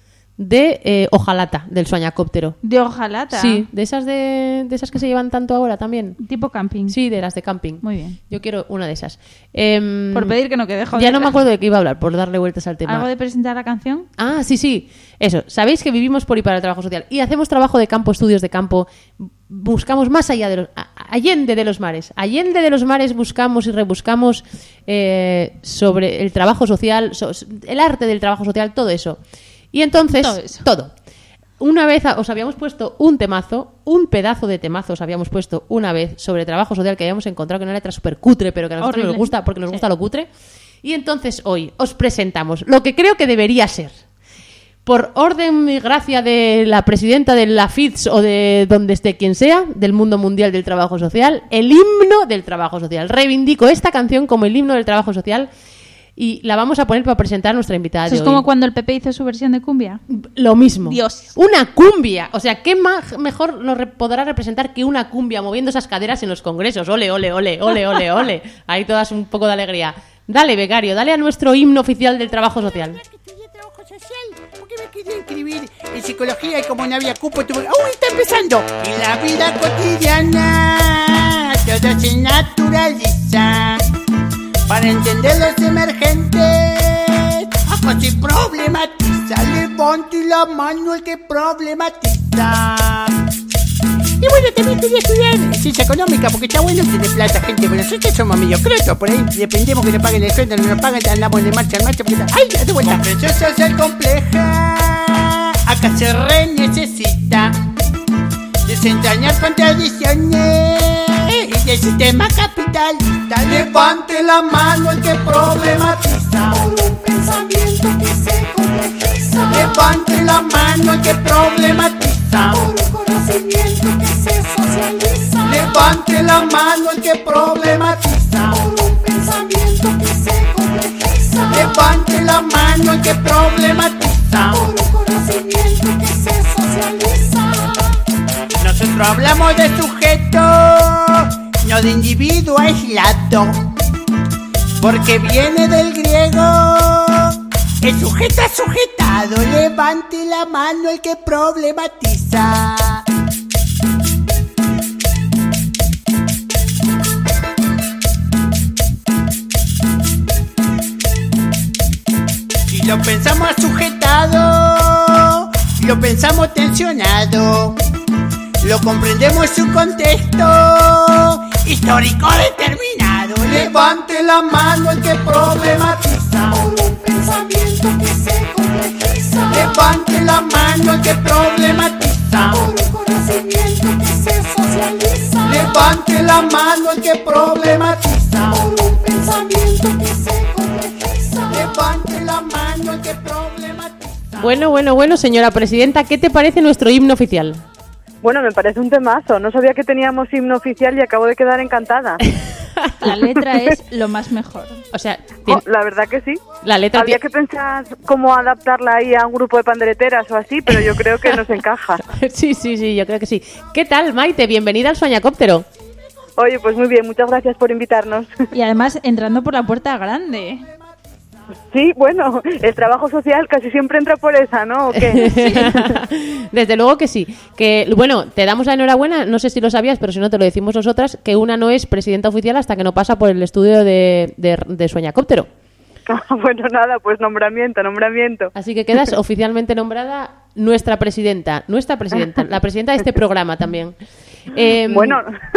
de eh, hojalata del soñacóptero. De hojalata. Sí, de esas de, de esas que se llevan tanto ahora también. Tipo camping. Sí, de las de camping. Muy bien. Yo quiero una de esas. Em, Por pedir que no quede, joder. ya no me acuerdo de qué iba a hablar, por darle vueltas al tema. ¿Algo de presentar la canción? Ah, sí, sí. Eso. Sabéis que vivimos por y para el trabajo social y hacemos trabajo de campo, estudios de campo. Buscamos más allá de los... a- Allende de los mares. Allende de los mares buscamos y rebuscamos eh, sobre el trabajo social, so- el arte del trabajo social, todo eso. Y entonces... Todo eso. todo. Una vez a- os habíamos puesto un temazo, un pedazo de temazo os habíamos puesto una vez sobre trabajo social que habíamos encontrado que una letra súper cutre, pero que a nosotros Horrible. nos gusta porque nos Sí. gusta lo cutre. Y entonces hoy os presentamos lo que creo que debería ser, por orden y gracia de la presidenta de la F I T S o de donde esté quien sea, del mundo mundial del trabajo social, el himno del trabajo social. Reivindico esta canción como el himno del trabajo social. y la vamos a poner para presentar a nuestra invitada Eso de es hoy. como cuando el P P hizo su versión de cumbia. Lo mismo. Dios. Una cumbia. O sea, ¿qué más mejor nos re- podrá representar que una cumbia moviendo esas caderas en los congresos? Ole, ole, ole, ole, ole, ole. Ahí todas un poco de alegría. Dale, becario, dale a nuestro himno oficial del trabajo social. Estudié trabajo social porque me quería inscribir en psicología y como no había cupo tuve... ¡Uy, está empezando! En la vida cotidiana todo se naturaliza para entender los emergentes. Ojo, si problematiza, levante la mano el que problematiza. Y bueno, también quería estudiar ciencia económica porque está bueno tener plata, gente. Pero nosotros somos medio crotos, por ahí dependemos que nos paguen el sueldo, no nos pagan, andamos de marcha en marcha. Porque... ¡Ay, de vuelta! Comprensión social compleja, acá se re necesita desentrañar contradicciones y del sistema capitalista. Levante la mano el que problematiza por un pensamiento que se complejiza. Levante la mano el que problematiza por un conocimiento que se socializa. Levante la mano el que problematiza por un pensamiento que se complejiza. Levante la mano el que problematiza por un conocimiento que se socializa. Nosotros hablamos de sujeto, no de individuo aislado, porque viene del griego. El sujeto es sujetado, levante la mano el que problematiza. Si lo pensamos sujetado, lo pensamos tensionado, lo comprendemos en su contexto histórico determinado. Levante la mano el que problematiza por un pensamiento que se complejiza. Levante la mano el que problematiza por un conocimiento que se socializa. Levante la mano el que problematiza por un pensamiento que se complejiza. Levante la mano el que problematiza. Bueno, bueno, bueno, señora presidenta, ¿qué te parece nuestro himno oficial? Bueno, me parece un temazo. No sabía que teníamos himno oficial y acabo de quedar encantada. La letra es lo más mejor. O sea, Oh, la verdad que sí. la letra Había tiene- que pensar cómo adaptarla ahí a un grupo de pandereteras o así, pero yo creo que nos encaja. Sí, sí, sí, yo creo que sí. ¿Qué tal, Maite? Bienvenida al Sueñacóptero. Oye, pues muy bien, muchas gracias por invitarnos. Y además entrando por la puerta grande. Sí, bueno, el trabajo social casi siempre entra por esa, ¿no? ¿O qué? Desde luego que sí. Que bueno, te damos la enhorabuena, no sé si lo sabías, pero si no te lo decimos nosotras, que una no es presidenta oficial hasta que no pasa por el estudio de, de, de Sueñacóptero. Bueno, nada, pues nombramiento, nombramiento. Así que quedas oficialmente nombrada nuestra presidenta, nuestra presidenta, la presidenta de este programa también. Eh, Bueno,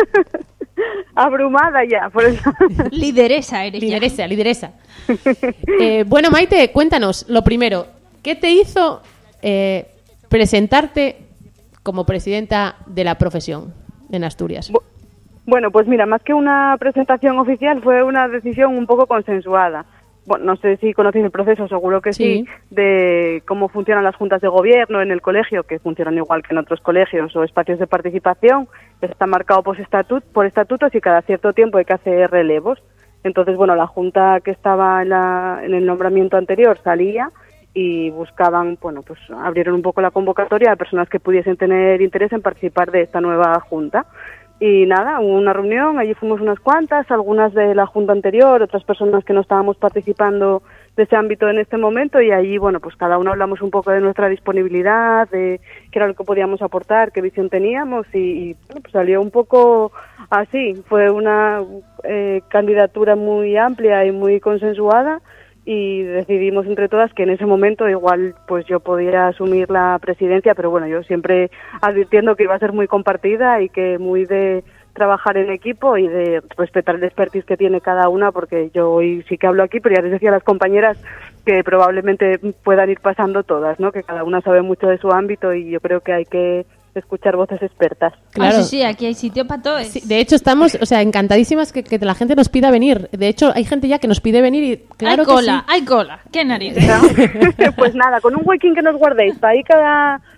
abrumada ya, por eso. Lideresa eres ya. lideresa, lideresa. Eh, bueno, Maite, cuéntanos, lo primero, ¿qué te hizo eh, presentarte como presidenta de la profesión en Asturias? Bu- Bueno, pues mira, más que una presentación oficial fue una decisión un poco consensuada. Bueno, no sé si conocéis el proceso, seguro que sí. Sí. De cómo funcionan las juntas de gobierno en el colegio, que funcionan igual que en otros colegios o espacios de participación. Está marcado por, estatut, por estatutos y cada cierto tiempo hay que hacer relevos. Entonces, bueno, la junta que estaba en, la, en el nombramiento anterior salía y buscaban, bueno, pues abrieron un poco la convocatoria a personas que pudiesen tener interés en participar de esta nueva junta. Y nada, hubo una reunión, allí fuimos unas cuantas, algunas de la junta anterior, otras personas que no estábamos participando de ese ámbito en este momento, y allí, bueno, pues cada uno hablamos un poco de nuestra disponibilidad, de qué era lo que podíamos aportar, qué visión teníamos, y, y bueno, pues salió un poco así. Fue una eh, candidatura muy amplia y muy consensuada, y decidimos entre todas que en ese momento igual pues yo podía asumir la presidencia, pero bueno, yo siempre advirtiendo que iba a ser muy compartida y que muy de trabajar en equipo y de respetar el expertise que tiene cada una, porque yo hoy sí que hablo aquí, pero ya les decía a las compañeras que probablemente puedan ir pasando todas, ¿no? Que cada una sabe mucho de su ámbito y yo creo que hay que escuchar voces expertas. Claro. Ah, sí, sí, aquí hay sitio para todos. Sí, de hecho, estamos, o sea, encantadísimas que, que la gente nos pida venir. De hecho, hay gente ya que nos pide venir y claro hay cola, que sí. hay cola. ¿Qué narices? Pues nada, con un huequín que nos guardéis para ahí cada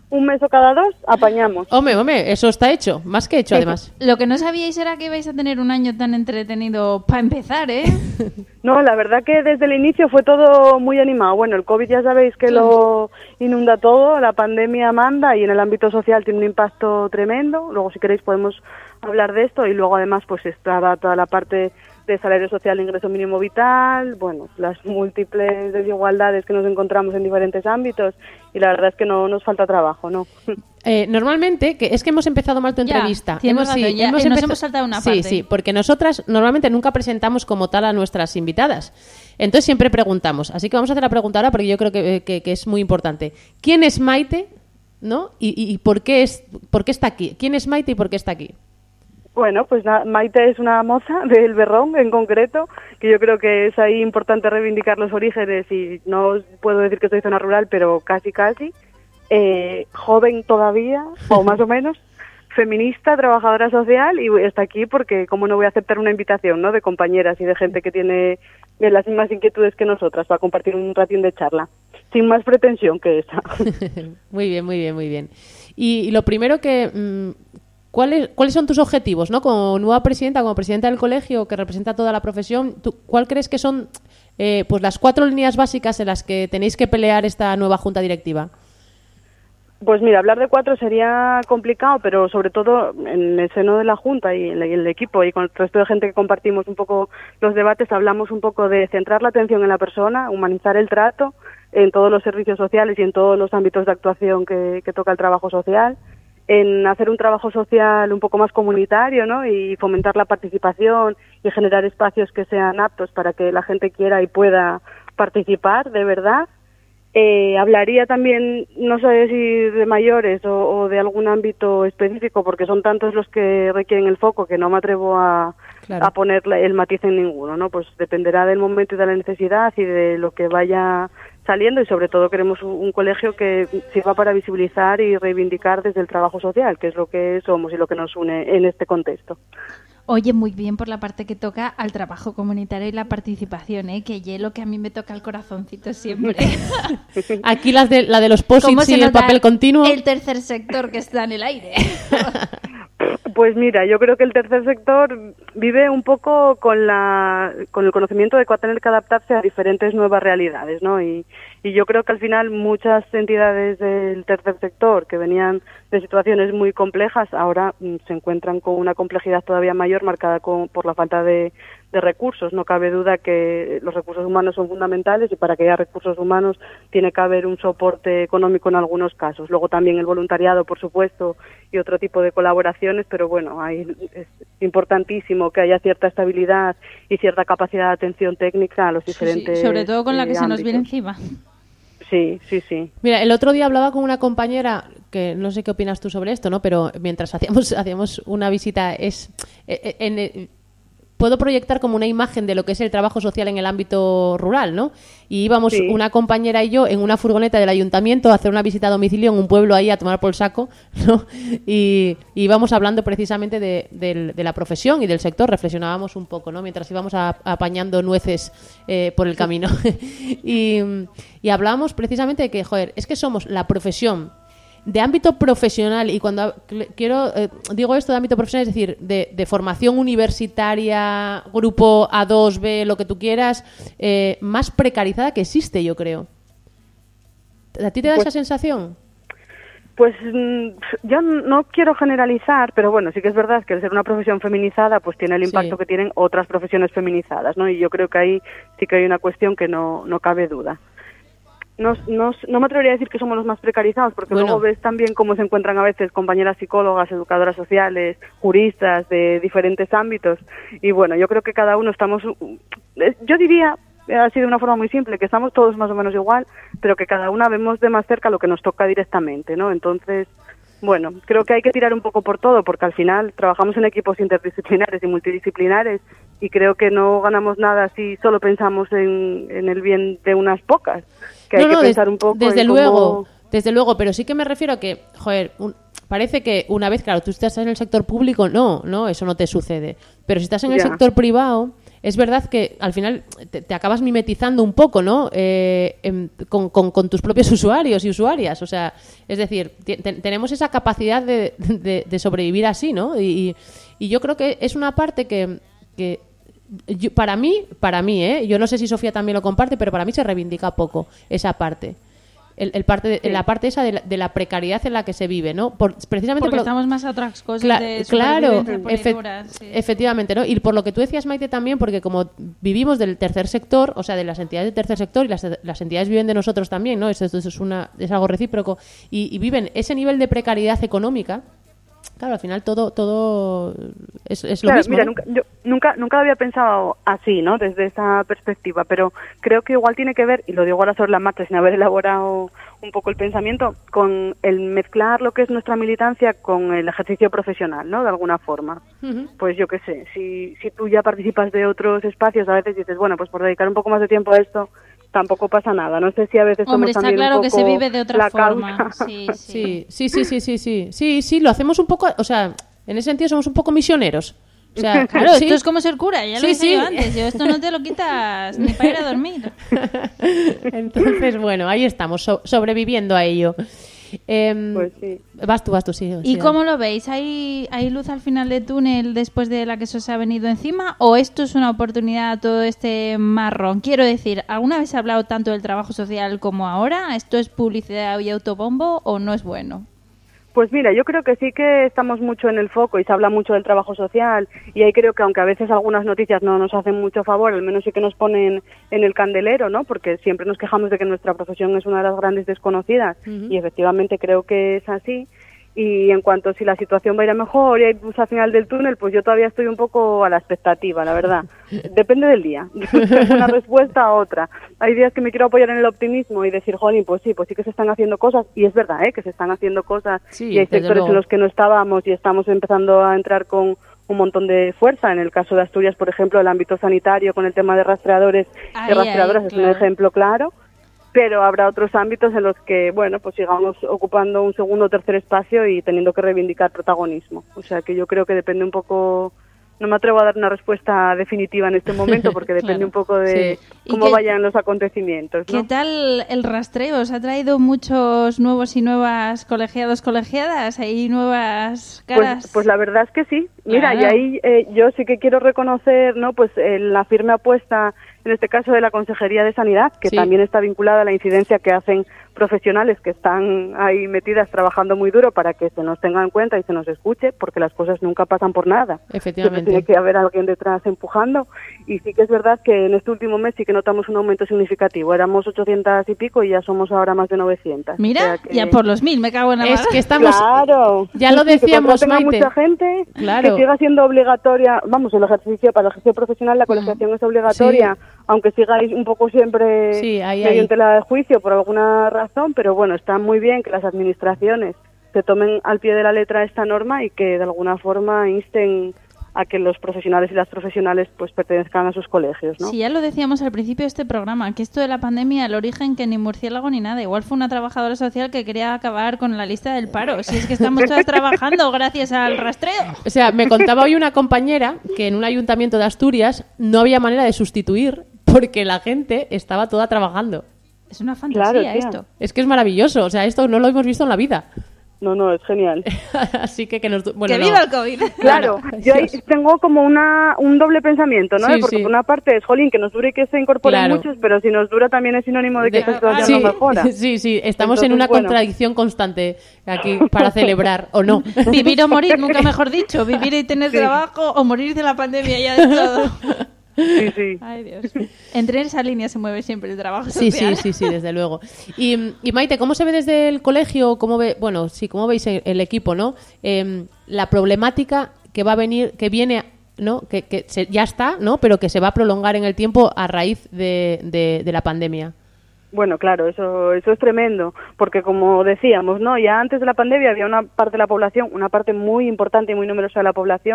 un mes o cada dos, apañamos. Hombre, hombre, eso está hecho, más que hecho además. Lo que no sabíais era que vais a tener un año tan entretenido para empezar, ¿eh? No, la verdad que desde el inicio fue todo muy animado. Bueno, el COVID ya sabéis que lo inunda todo, la pandemia manda y en el ámbito social tiene un impacto tremendo. Luego, si queréis, podemos hablar de esto. Y luego, además, pues estaba toda la parte de salario social, ingreso mínimo vital, bueno, las múltiples desigualdades que nos encontramos en diferentes ámbitos y la verdad es que no nos falta trabajo, ¿no? Eh, normalmente, que es que hemos empezado mal tu Ya, entrevista. tienes Hemos, razón, sí, ya, hemos y nos empezado- hemos saltado una Sí, parte. sí, porque nosotras normalmente nunca presentamos como tal a nuestras invitadas. Entonces siempre preguntamos. Así que vamos a hacer la pregunta ahora porque yo creo que, que- que es muy importante. ¿Quién es Maite? ¿No? ¿Y, y- y por qué es por qué está aquí? ¿Quién es Maite y por qué está aquí? Bueno, pues na- Maite es una moza del Berrón en concreto, que yo creo que es ahí importante reivindicar los orígenes y no os puedo decir que soy zona rural, pero casi casi, eh, joven todavía, o más o menos, feminista, trabajadora social y está aquí porque cómo no voy a aceptar una invitación, ¿no?, de compañeras y de gente que tiene eh, las mismas inquietudes que nosotras para compartir un ratín de charla, sin más pretensión que esa. Muy bien, muy bien, muy bien. Y, y lo primero que... mm, ¿cuáles, ¿Cuáles son tus objetivos, ¿no? Como nueva presidenta, como presidenta del colegio que representa toda la profesión, ¿tú, ¿cuál crees que son eh, pues las cuatro líneas básicas en las que tenéis que pelear esta nueva junta directiva? Pues mira, hablar de cuatro sería complicado, pero sobre todo en el seno de la Junta y en el equipo y con el resto de gente que compartimos un poco los debates, hablamos un poco de centrar la atención en la persona, humanizar el trato en todos los servicios sociales y en todos los ámbitos de actuación que, que toca el trabajo social, en hacer un trabajo social un poco más comunitario, ¿no?, y fomentar la participación y generar espacios que sean aptos para que la gente quiera y pueda participar de verdad. Eh, hablaría también, no sé si de mayores o, o de algún ámbito específico, porque son tantos los que requieren el foco que no me atrevo a, Claro. a poner la- el matiz en ninguno, ¿no? Pues dependerá del momento y de la necesidad y de lo que vaya saliendo y sobre todo queremos un, un colegio que sirva para visibilizar y reivindicar desde el trabajo social, que es lo que somos y lo que nos une en este contexto. Oye, muy bien por la parte que toca al trabajo comunitario y la participación, ¿eh? Que hielo que a mí me toca el corazoncito siempre. Aquí las de, la de los ¿Cómo posits se y el nota papel continuo. el tercer sector que está en el aire? Pues mira, yo creo que el tercer sector vive un poco con la con el conocimiento de que va a tener que adaptarse a diferentes nuevas realidades, ¿no? Y, y yo creo que al final muchas entidades del tercer sector que venían de situaciones muy complejas ahora mm, se encuentran con una complejidad todavía mayor marcada con, por la falta de, de recursos. No cabe duda que los recursos humanos son fundamentales y para que haya recursos humanos tiene que haber un soporte económico en algunos casos. Luego también el voluntariado, por supuesto, y otro tipo de colaboraciones, pero bueno, hay, es importantísimo que haya cierta estabilidad y cierta capacidad de atención técnica a los Sí, diferentes sí, sobre todo con la eh, que se nos viene ámbitos. encima. Sí, sí, sí. Mira, el otro día hablaba con una compañera que no sé qué opinas tú sobre esto, ¿no? Pero mientras hacíamos hacíamos una visita es eh, eh, en, eh, puedo proyectar como una imagen de lo que es el trabajo social en el ámbito rural, ¿no? Y íbamos Sí. una compañera y yo en una furgoneta del ayuntamiento a hacer una visita a domicilio en un pueblo ahí a tomar por el saco, ¿no? Y, y íbamos hablando precisamente de, del- de la profesión y del sector, reflexionábamos un poco, ¿no? Mientras íbamos a- apañando nueces eh, por el camino. y, y hablábamos precisamente de que, joder, es que somos la profesión de ámbito profesional, y cuando cl- quiero eh, digo esto de ámbito profesional, es decir, de, de formación universitaria, grupo A dos, B, lo que tú quieras, eh, más precarizada que existe, yo creo. ¿A ti te da Pues- esa sensación? Pues mm, yo no quiero generalizar, pero bueno, sí que es verdad que al ser una profesión feminizada, pues tiene el impacto Sí. que tienen otras profesiones feminizadas, ¿no? Y yo creo que ahí sí que hay una cuestión que no, no cabe duda. No, no, no me atrevería a decir que somos los más precarizados, porque Bueno. luego ves también cómo se encuentran a veces compañeras psicólogas, educadoras sociales, juristas de diferentes ámbitos. Y bueno, yo creo que cada uno estamos, eh, yo diría, así de una forma muy simple, que estamos todos más o menos igual, pero que cada una vemos de más cerca lo que nos toca directamente, ¿no? Entonces, bueno, creo que hay que tirar un poco por todo, porque al final trabajamos en equipos interdisciplinares y multidisciplinares y creo que no ganamos nada si solo pensamos en, en el bien de unas pocas, que hay No, que no, pensar des- un poco desde en luego, cómo... desde luego, pero sí que me refiero a que, joder, un- parece que una vez, claro, tú estás en el sector público, no, no, eso no te sucede. Pero si estás en el Ya. sector privado, es verdad que al final te, te acabas mimetizando un poco, ¿no? Eh, en, con, con, con tus propios usuarios y usuarias. O sea, es decir, te, tenemos esa capacidad de, de, de sobrevivir así, ¿no? Y, y yo creo que es una parte que, que yo, para mí, para mí, ¿eh? Yo no sé si Sofía también lo comparte, pero para mí se reivindica poco esa parte. El, el parte de, sí. La parte esa de la, de la precariedad en la que se vive, ¿no? Por, precisamente porque por lo, estamos más a otras cosas cla- de claro, efe- duras, sí. efectivamente, ¿no? Y por lo que tú decías, Maite, también, porque como vivimos del tercer sector, o sea, de las entidades del tercer sector, y las, las entidades viven de nosotros también, ¿no? Esto, esto es, una, es algo recíproco, y, y viven ese nivel de precariedad económica. Claro, al final todo todo es, es lo claro, mismo. Mira, ¿no? nunca, yo nunca, nunca lo había pensado así, ¿no? Desde esa perspectiva, pero creo que igual tiene que ver, y lo digo ahora sobre la marcha sin haber elaborado un poco el pensamiento, con el mezclar lo que es nuestra militancia con el ejercicio profesional, ¿no? De alguna forma. Uh-huh. Pues yo qué sé, si, si tú ya participas de otros espacios, a veces dices, bueno, pues por dedicar un poco más de tiempo a esto, tampoco pasa nada. No sé si a veces Hombre, somos está también claro un poco que se vive de otra la forma. causa. Sí sí. Sí, sí, sí, sí, sí, sí, sí, lo hacemos un poco, o sea, en ese sentido somos un poco misioneros. O sea, claro, ¿sí? Esto es como ser cura, ya lo sí, he dicho sí. yo antes. Yo esto no te lo quitas ni para ir a dormir. Entonces, bueno, ahí estamos, so- sobreviviendo a ello. Eh, pues sí. Vas tú, vas tú, sí. ¿Y sí, cómo lo veis? ¿Hay, ¿Hay luz al final del túnel después de la que se os ha venido encima? ¿O esto es una oportunidad, todo este marrón? Quiero decir, ¿alguna vez se ha hablado tanto del trabajo social como ahora? ¿Esto es publicidad y autobombo o no es bueno? Pues mira, yo creo que sí que estamos mucho en el foco y se habla mucho del trabajo social, y ahí creo que aunque a veces algunas noticias no nos hacen mucho favor, al menos sí que nos ponen en el candelero, ¿no? Porque siempre nos quejamos de que nuestra profesión es una de las grandes desconocidas, uh-huh. y efectivamente creo que es así. Y en cuanto a si la situación va a ir a mejor y hay luz al final del túnel, pues yo todavía estoy un poco a la expectativa, la verdad. Depende del día. Una respuesta a otra. Hay días que me quiero apoyar en el optimismo y decir, jolín, pues sí, pues sí que se están haciendo cosas. Y es verdad, ¿eh? Que se están haciendo cosas. Sí, y hay sectores luego. en los que no estábamos y estamos empezando a entrar con un montón de fuerza. En el caso de Asturias, por ejemplo, el ámbito sanitario con el tema de rastreadores y rastreadoras es claro. un ejemplo claro. Pero habrá otros ámbitos en los que, bueno, pues sigamos ocupando un segundo o tercer espacio y teniendo que reivindicar protagonismo. O sea que yo creo que depende un poco... No me atrevo a dar una respuesta definitiva en este momento porque depende claro, un poco de sí. cómo qué, vayan los acontecimientos, ¿no? ¿Qué tal el rastreo? ¿Os ha traído muchos nuevos y nuevas colegiados, colegiadas? ¿Hay nuevas caras? Pues, pues la verdad es que sí. Mira, claro. y ahí eh, yo sí que quiero reconocer, ¿no? Pues eh, la firme apuesta, en este caso de la Consejería de Sanidad, que sí. también está vinculada a la incidencia que hacen profesionales que están ahí metidas trabajando muy duro para que se nos tenga en cuenta y se nos escuche, porque las cosas nunca pasan por nada. Efectivamente. Siempre tiene que haber alguien detrás empujando, y sí que es verdad que en este último mes sí que notamos un aumento significativo. Éramos ochocientas y pico y ya somos ahora más de novecientas. Mira, o sea que... ya por los mil, me cago en la Es mano. que estamos... Claro. Ya lo decíamos, que Maite. mucha gente, claro. que siga siendo obligatoria, vamos, el ejercicio, para el ejercicio profesional la colegiación mm. es obligatoria, sí. aunque sigáis un poco siempre sí, ahí, medio ahí. en tela de juicio por alguna razón, pero bueno, está muy bien que las administraciones se tomen al pie de la letra esta norma y que de alguna forma insten a que los profesionales y las profesionales pues pertenezcan a sus colegios, ¿no? Sí, ya lo decíamos al principio de este programa, que esto de la pandemia, el origen que ni murciélago ni nada, igual fue una trabajadora social que quería acabar con la lista del paro, si es que estamos todas trabajando gracias al rastreo. O sea, me contaba hoy una compañera que en un ayuntamiento de Asturias no había manera de sustituir porque la gente estaba toda trabajando. Es una fantasía claro, esto. Es que es maravilloso, o sea, esto no lo hemos visto en la vida. No, no, es genial. Así que que nos... Bueno, ¡que no. viva el COVID! Claro, yo ahí tengo como una un doble pensamiento, ¿no? Sí, Porque sí. por una parte es, jolín, que nos dure y que se incorporen claro. muchos, pero si nos dura también es sinónimo de que de... esta situación sí, no mejora. Sí, sí, estamos Entonces, en una bueno. contradicción constante aquí para celebrar, ¿o no? Vivir o morir, nunca mejor dicho. Vivir y tener Sí. trabajo o morir de la pandemia, ya de todo. Sí, sí. Ay, Dios. Entre esa línea se mueve siempre el trabajo Sí, social. sí, sí, sí, desde luego. Y, y Maite, ¿cómo se ve desde el colegio? ¿Cómo ve, bueno, sí, cómo veis el, el equipo, ¿no? Eh, la problemática que va a venir, que viene, ¿no? Que, que se, ya está, ¿no? Pero que se va a prolongar en el tiempo a raíz de, de, de la pandemia. Bueno, claro, eso eso es tremendo, porque como decíamos, ¿no? Ya antes de la pandemia había una parte de la población, una parte muy importante y muy numerosa de la población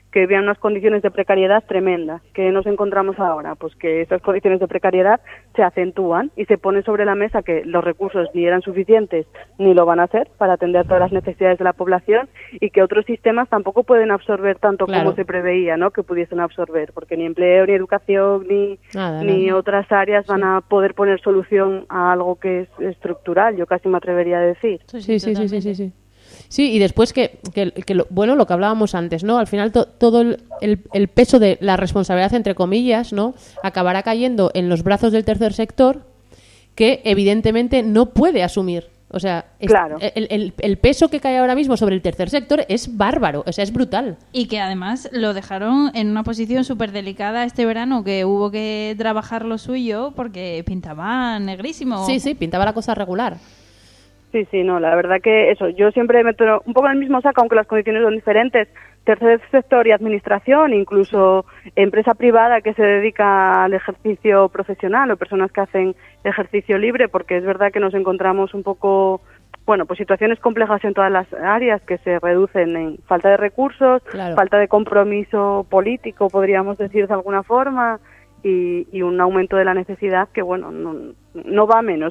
que vivían unas condiciones de precariedad tremendas. ¿Qué nos encontramos ahora? Pues que esas condiciones de precariedad se acentúan y se pone sobre la mesa que los recursos ni eran suficientes ni lo van a ser para atender todas las necesidades de la población y que otros sistemas tampoco pueden absorber tanto Claro. como se preveía, ¿no? Que pudiesen absorber, porque ni empleo, ni educación, ni, Nada, ni nada. otras áreas van a poder poner solución a algo que es estructural, yo casi me atrevería a decir. Sí, sí, sí, sí, sí, sí. Sí, y después que, que, que lo, bueno, lo que hablábamos antes, ¿no? Al final to- todo el, el, el peso de la responsabilidad, entre comillas, ¿no? Acabará cayendo en los brazos del tercer sector, que evidentemente no puede asumir. O sea, es- Claro. el, el, el peso que cae ahora mismo sobre el tercer sector es bárbaro, o sea, es brutal. Y que además lo dejaron en una posición súper delicada este verano, que hubo que trabajar lo suyo porque pintaba negrísimo. Sí, sí, pintaba la cosa regular. Sí, sí, no, la verdad que eso, yo siempre meto un poco en el mismo saco, aunque las condiciones son diferentes, tercer sector y administración, incluso empresa privada que se dedica al ejercicio profesional o personas que hacen ejercicio libre, porque es verdad que nos encontramos un poco, bueno, pues situaciones complejas en todas las áreas que se reducen en falta de recursos, Claro. falta de compromiso político, podríamos decir de alguna forma, y, y un aumento de la necesidad que, bueno, no, no va a menos.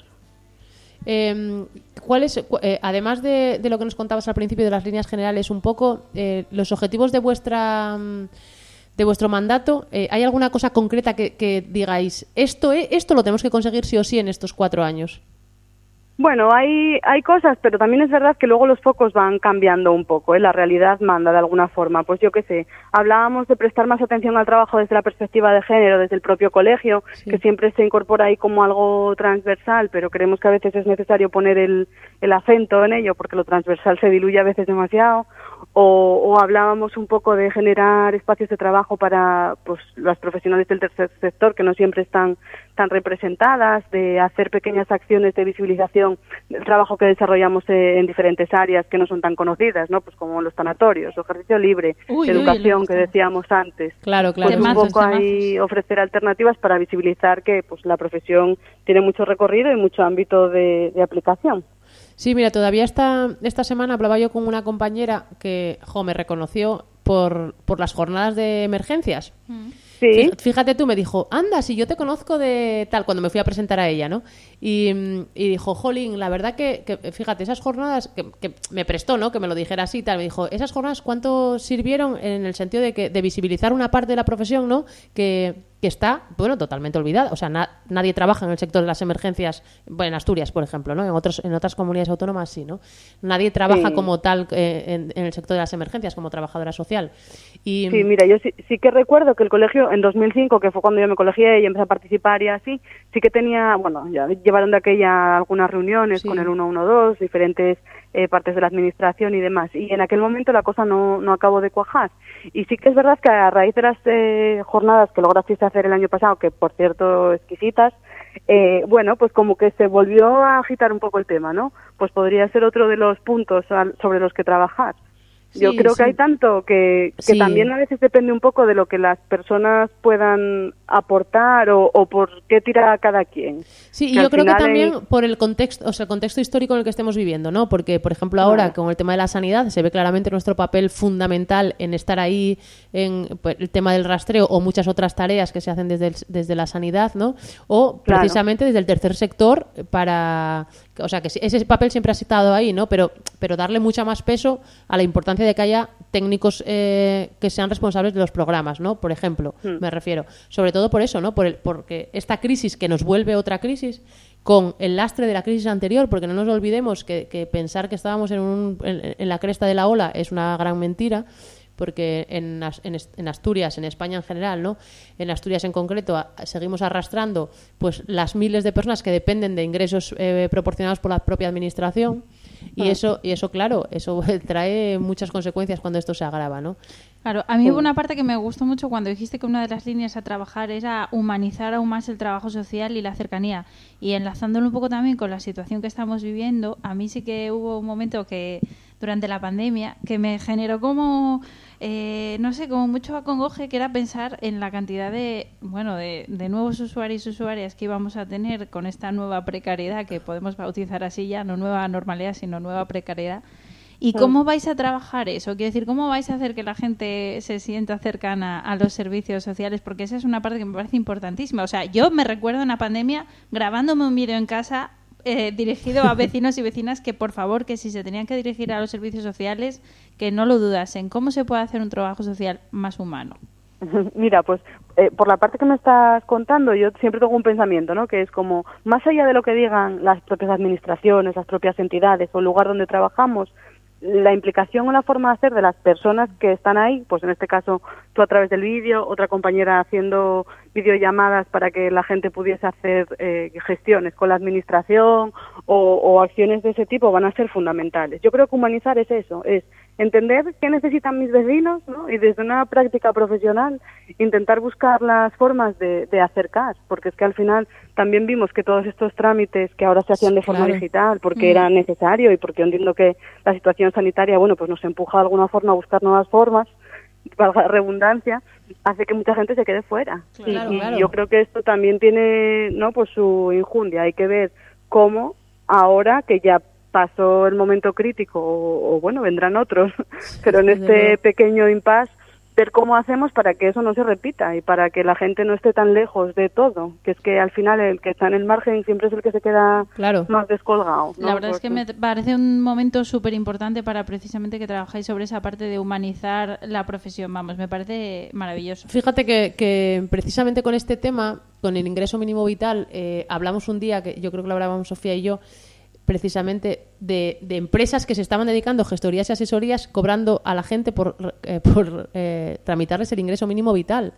Eh, ¿cuál es, cu- eh, además de, de lo que nos contabas al principio de las líneas generales, un poco eh, los objetivos de vuestra mm, de vuestro mandato? Eh, ¿Hay alguna cosa concreta que, que digáis esto eh, esto lo tenemos que conseguir sí o sí en estos cuatro años? Bueno, hay, hay cosas, pero también es verdad que luego los focos van cambiando un poco, ¿eh? La realidad manda de alguna forma. Pues yo qué sé, hablábamos de prestar más atención al trabajo desde la perspectiva de género, desde el propio colegio, Sí. que siempre se incorpora ahí como algo transversal, pero creemos que a veces es necesario poner el, el acento en ello, porque lo transversal se diluye a veces demasiado. O, o hablábamos un poco de generar espacios de trabajo para pues las profesionales del tercer sector, que no siempre están tan representadas, de hacer pequeñas acciones de visibilización del trabajo que desarrollamos eh, en diferentes áreas que no son tan conocidas, ¿no? Pues como los tanatorios, o ejercicio libre, Uy, uy, educación lo que que decíamos antes. Claro, claro. Pues un Temazos, poco ahí ofrecer alternativas para visibilizar que pues la profesión tiene mucho recorrido y mucho ámbito de, de aplicación. Sí, mira, todavía esta, esta semana hablaba yo con una compañera que jo, me reconoció por, por las jornadas de emergencias. Sí, Fí- Fíjate tú, me dijo, anda, si yo te conozco de tal, cuando me fui a presentar a ella, ¿no? Y, mm, y dijo, jolín, la verdad que, que, fíjate, esas jornadas, que, que me prestó, ¿no? Que me lo dijera así y tal, me dijo, esas jornadas, ¿cuánto sirvieron en el sentido de que de visibilizar una parte de la profesión, ¿no? Que, que está, bueno, totalmente olvidada. O sea, na- nadie trabaja en el sector de las emergencias, bueno, en Asturias, por ejemplo, ¿no? En otros, en otras comunidades autónomas sí, ¿no? Nadie trabaja Sí. como tal eh, en, en el sector de las emergencias, como trabajadora social. Y, Sí, mira, yo sí, sí que recuerdo que el colegio en dos mil cinco, que fue cuando yo me colegié y empecé a participar y así, sí que tenía, bueno, ya llevaron de aquella algunas reuniones Sí. con el ciento doce, diferentes eh, partes de la administración y demás. Y en aquel momento la cosa no, no acabó de cuajar. Y sí que es verdad que a raíz de las eh, jornadas que lograsteis hacer el año pasado, que por cierto exquisitas, eh, bueno, pues como que se volvió a agitar un poco el tema, ¿no? Pues podría ser otro de los puntos al- sobre los que trabajar. Yo Sí, creo sí. que hay tanto que, que Sí. también a veces depende un poco de lo que las personas puedan aportar o, o por qué tira cada quien. Sí, y Que yo al creo que final también hay- por el contexto, o sea, el contexto histórico en el que estemos viviendo, ¿no? Porque, por ejemplo, ahora Claro. con el tema de la sanidad se ve claramente nuestro papel fundamental en estar ahí en pues, el tema del rastreo o muchas otras tareas que se hacen desde, el- desde la sanidad, ¿no? O Claro. precisamente desde el tercer sector para, o sea, que sí, ese papel siempre ha estado ahí, ¿no? Pero, pero darle mucha más peso a la importancia de que haya técnicos eh, que sean responsables de los programas, ¿no? Por ejemplo, Hmm. me refiero, sobre todo por eso, ¿no? Por el, porque esta crisis que nos vuelve otra crisis con el lastre de la crisis anterior, porque no nos olvidemos que, que pensar que estábamos en, un, en, en la cresta de la ola es una gran mentira, porque en, As- en, Est- en Asturias, en España en general, ¿no? En Asturias en concreto, a- seguimos arrastrando pues las miles de personas que dependen de ingresos eh, proporcionados por la propia administración y eso, y eso claro, eso trae muchas consecuencias cuando esto se agrava, ¿no? Claro, a mí hubo una parte que me gustó mucho cuando dijiste que una de las líneas a trabajar era humanizar aún más el trabajo social y la cercanía. Y enlazándolo un poco también con la situación que estamos viviendo, a mí sí que hubo un momento que durante la pandemia que me generó como, eh, no sé, como mucho acongoje, que era pensar en la cantidad de, bueno, de, de nuevos usuarios y usuarias que íbamos a tener con esta nueva precariedad, que podemos bautizar así ya, no nueva normalidad, sino nueva precariedad. ¿Y cómo vais a trabajar eso? Quiero decir, ¿cómo vais a hacer que la gente se sienta cercana a los servicios sociales? Porque esa es una parte que me parece importantísima. O sea, yo me recuerdo en la pandemia grabándome un vídeo en casa eh, dirigido a vecinos y vecinas que, por favor, que si se tenían que dirigir a los servicios sociales, que no lo dudasen. ¿Cómo se puede hacer un trabajo social más humano? Mira, pues eh, por la parte que me estás contando, yo siempre tengo un pensamiento, ¿no? Que es como, más allá de lo que digan las propias administraciones, las propias entidades o el lugar donde trabajamos, la implicación o la forma de hacer de las personas que están ahí, pues en este caso tú a través del vídeo, otra compañera haciendo videollamadas para que la gente pudiese hacer eh, gestiones con la administración o, o acciones de ese tipo, van a ser fundamentales. Yo creo que humanizar es eso, es entender qué necesitan mis vecinos, ¿no? Y desde una práctica profesional intentar buscar las formas de, de acercar, porque es que al final también vimos que todos estos trámites que ahora se hacían de forma Claro. digital, porque Mm. era necesario y porque yo entiendo que la situación sanitaria, bueno, pues nos empuja de alguna forma a buscar nuevas formas, valga la redundancia, hace que mucha gente se quede fuera. Claro, y, y claro. yo creo que esto también tiene, ¿no? Pues su injundia. Hay que ver cómo ahora que ya pasó el momento crítico, o, o bueno, vendrán otros, pero en desde este luego. pequeño impasse, ver cómo hacemos para que eso no se repita y para que la gente no esté tan lejos de todo, que es que al final el que está en el margen siempre es el que se queda Claro. más descolgado, ¿no? La verdad es Pues, que me parece un momento súper importante para precisamente que trabajáis sobre esa parte de humanizar la profesión. Vamos, me parece maravilloso. Fíjate que, que precisamente con este tema, con el ingreso mínimo vital, eh, hablamos un día, que yo creo que lo hablábamos Sofía y yo, precisamente de, de empresas que se estaban dedicando a gestorías y asesorías cobrando a la gente por, eh, por eh, tramitarles el ingreso mínimo vital.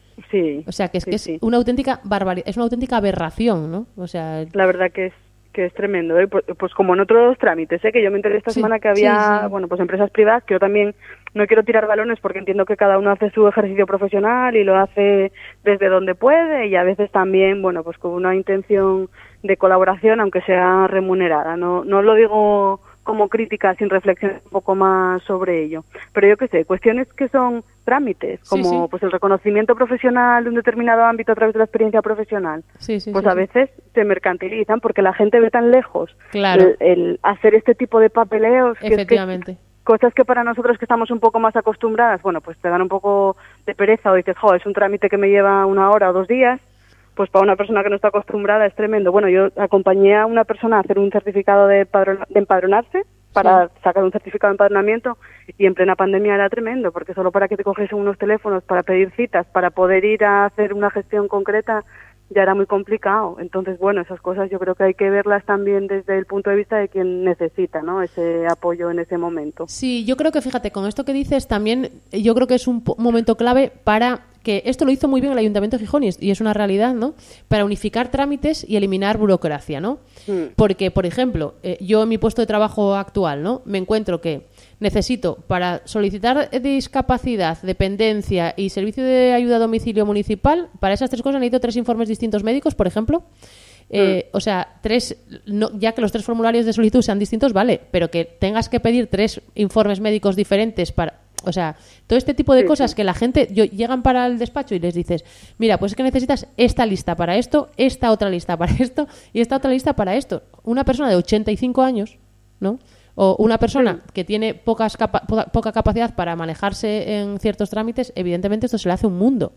Sí. O sea, que es sí, que es sí. una auténtica barbaridad, es una auténtica aberración, ¿no? O sea, La verdad que es que es tremendo, ¿eh? Pues, pues como en otros trámites, ¿eh? Que yo me enteré esta Sí, semana que había, sí, sí. bueno, pues empresas privadas, que yo también no quiero tirar balones porque entiendo que cada uno hace su ejercicio profesional y lo hace desde donde puede y a veces también, bueno, pues con una intención de colaboración, aunque sea remunerada. No, no lo digo como crítica sin reflexionar un poco más sobre ello. Pero yo qué sé, cuestiones que son trámites, Sí, como sí. pues el reconocimiento profesional de un determinado ámbito a través de la experiencia profesional. sí, sí, Pues sí, a sí. veces se mercantilizan porque la gente ve tan lejos Claro. el, el hacer este tipo de papeleos que es que Efectivamente. cosas que para nosotros que estamos un poco más acostumbradas, bueno, pues te dan un poco de pereza o dices, jo, es un trámite que me lleva una hora o dos días, pues para una persona que no está acostumbrada es tremendo. Bueno, yo acompañé a una persona a hacer un certificado de, padrona- de empadronarse para sacar un certificado de empadronamiento y en plena pandemia era tremendo, porque solo para que te cogiesen unos teléfonos para pedir citas, para poder ir a hacer una gestión concreta, ya era muy complicado. Entonces, bueno, esas cosas yo creo que hay que verlas también desde el punto de vista de quien necesita, ¿no? Ese apoyo en ese momento. Sí, yo creo que, fíjate, con esto que dices también, yo creo que es un po- momento clave para que esto lo hizo muy bien el Ayuntamiento de Gijón y es, y es una realidad, ¿no? Para unificar trámites y eliminar burocracia, ¿no? Mm. Porque, por ejemplo, eh, yo en mi puesto de trabajo actual, ¿no? Me encuentro que necesito para solicitar discapacidad, dependencia y servicio de ayuda a domicilio municipal, para esas tres cosas necesito tres informes distintos médicos, por ejemplo. Eh, o sea, tres, no, ya que los tres formularios de solicitud sean distintos, vale, pero que tengas que pedir tres informes médicos diferentes para, o sea, todo este tipo de Sí, cosas sí. que la gente, yo, llegan para el despacho y les dices, mira, pues es que necesitas esta lista para esto, esta otra lista para esto y esta otra lista para esto. Una persona de ochenta y cinco años, ¿no? O una persona que tiene pocas capa- poca, poca capacidad para manejarse en ciertos trámites, evidentemente esto se le hace un mundo.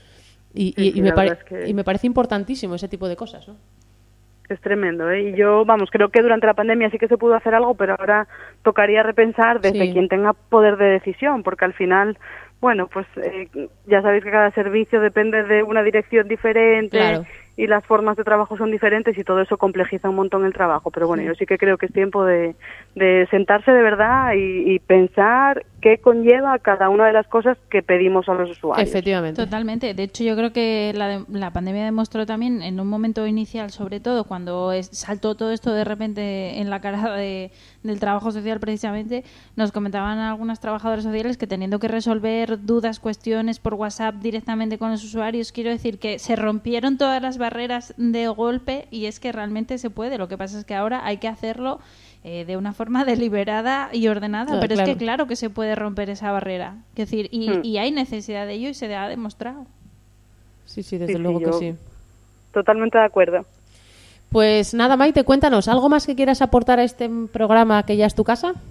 Y, Sí, y- sí, y me la pare- verdad es que- y me parece importantísimo ese tipo de cosas, ¿no? Es tremendo, ¿eh? Y yo, vamos, creo que durante la pandemia sí que se pudo hacer algo, pero ahora tocaría repensar desde Sí. quien tenga poder de decisión, porque al final, bueno, pues eh, ya sabéis que cada servicio depende de una dirección diferente Claro. y las formas de trabajo son diferentes y todo eso complejiza un montón el trabajo. Pero bueno, yo sí que creo que es tiempo de, de sentarse de verdad y, y pensar qué conlleva cada una de las cosas que pedimos a los usuarios. Efectivamente. Totalmente. De hecho, yo creo que la, de- la pandemia demostró también, en un momento inicial, sobre todo, cuando es- saltó todo esto de repente en la cara de, del trabajo social, precisamente, nos comentaban algunas trabajadoras sociales que teniendo que resolver dudas, cuestiones por WhatsApp directamente con los usuarios, quiero decir que se rompieron todas las barreras de golpe y es que realmente se puede. Lo que pasa es que ahora hay que hacerlo eh, de una forma deliberada y ordenada, Ah, pero claro. es que claro que se puede romper esa barrera. Es decir, y, Hmm. y hay necesidad de ello y se ha demostrado. Sí, sí, desde Sí, sí, luego que yo- sí. Totalmente de acuerdo. Pues nada, Maite, cuéntanos, ¿algo más que quieras aportar a este programa que ya es tu casa?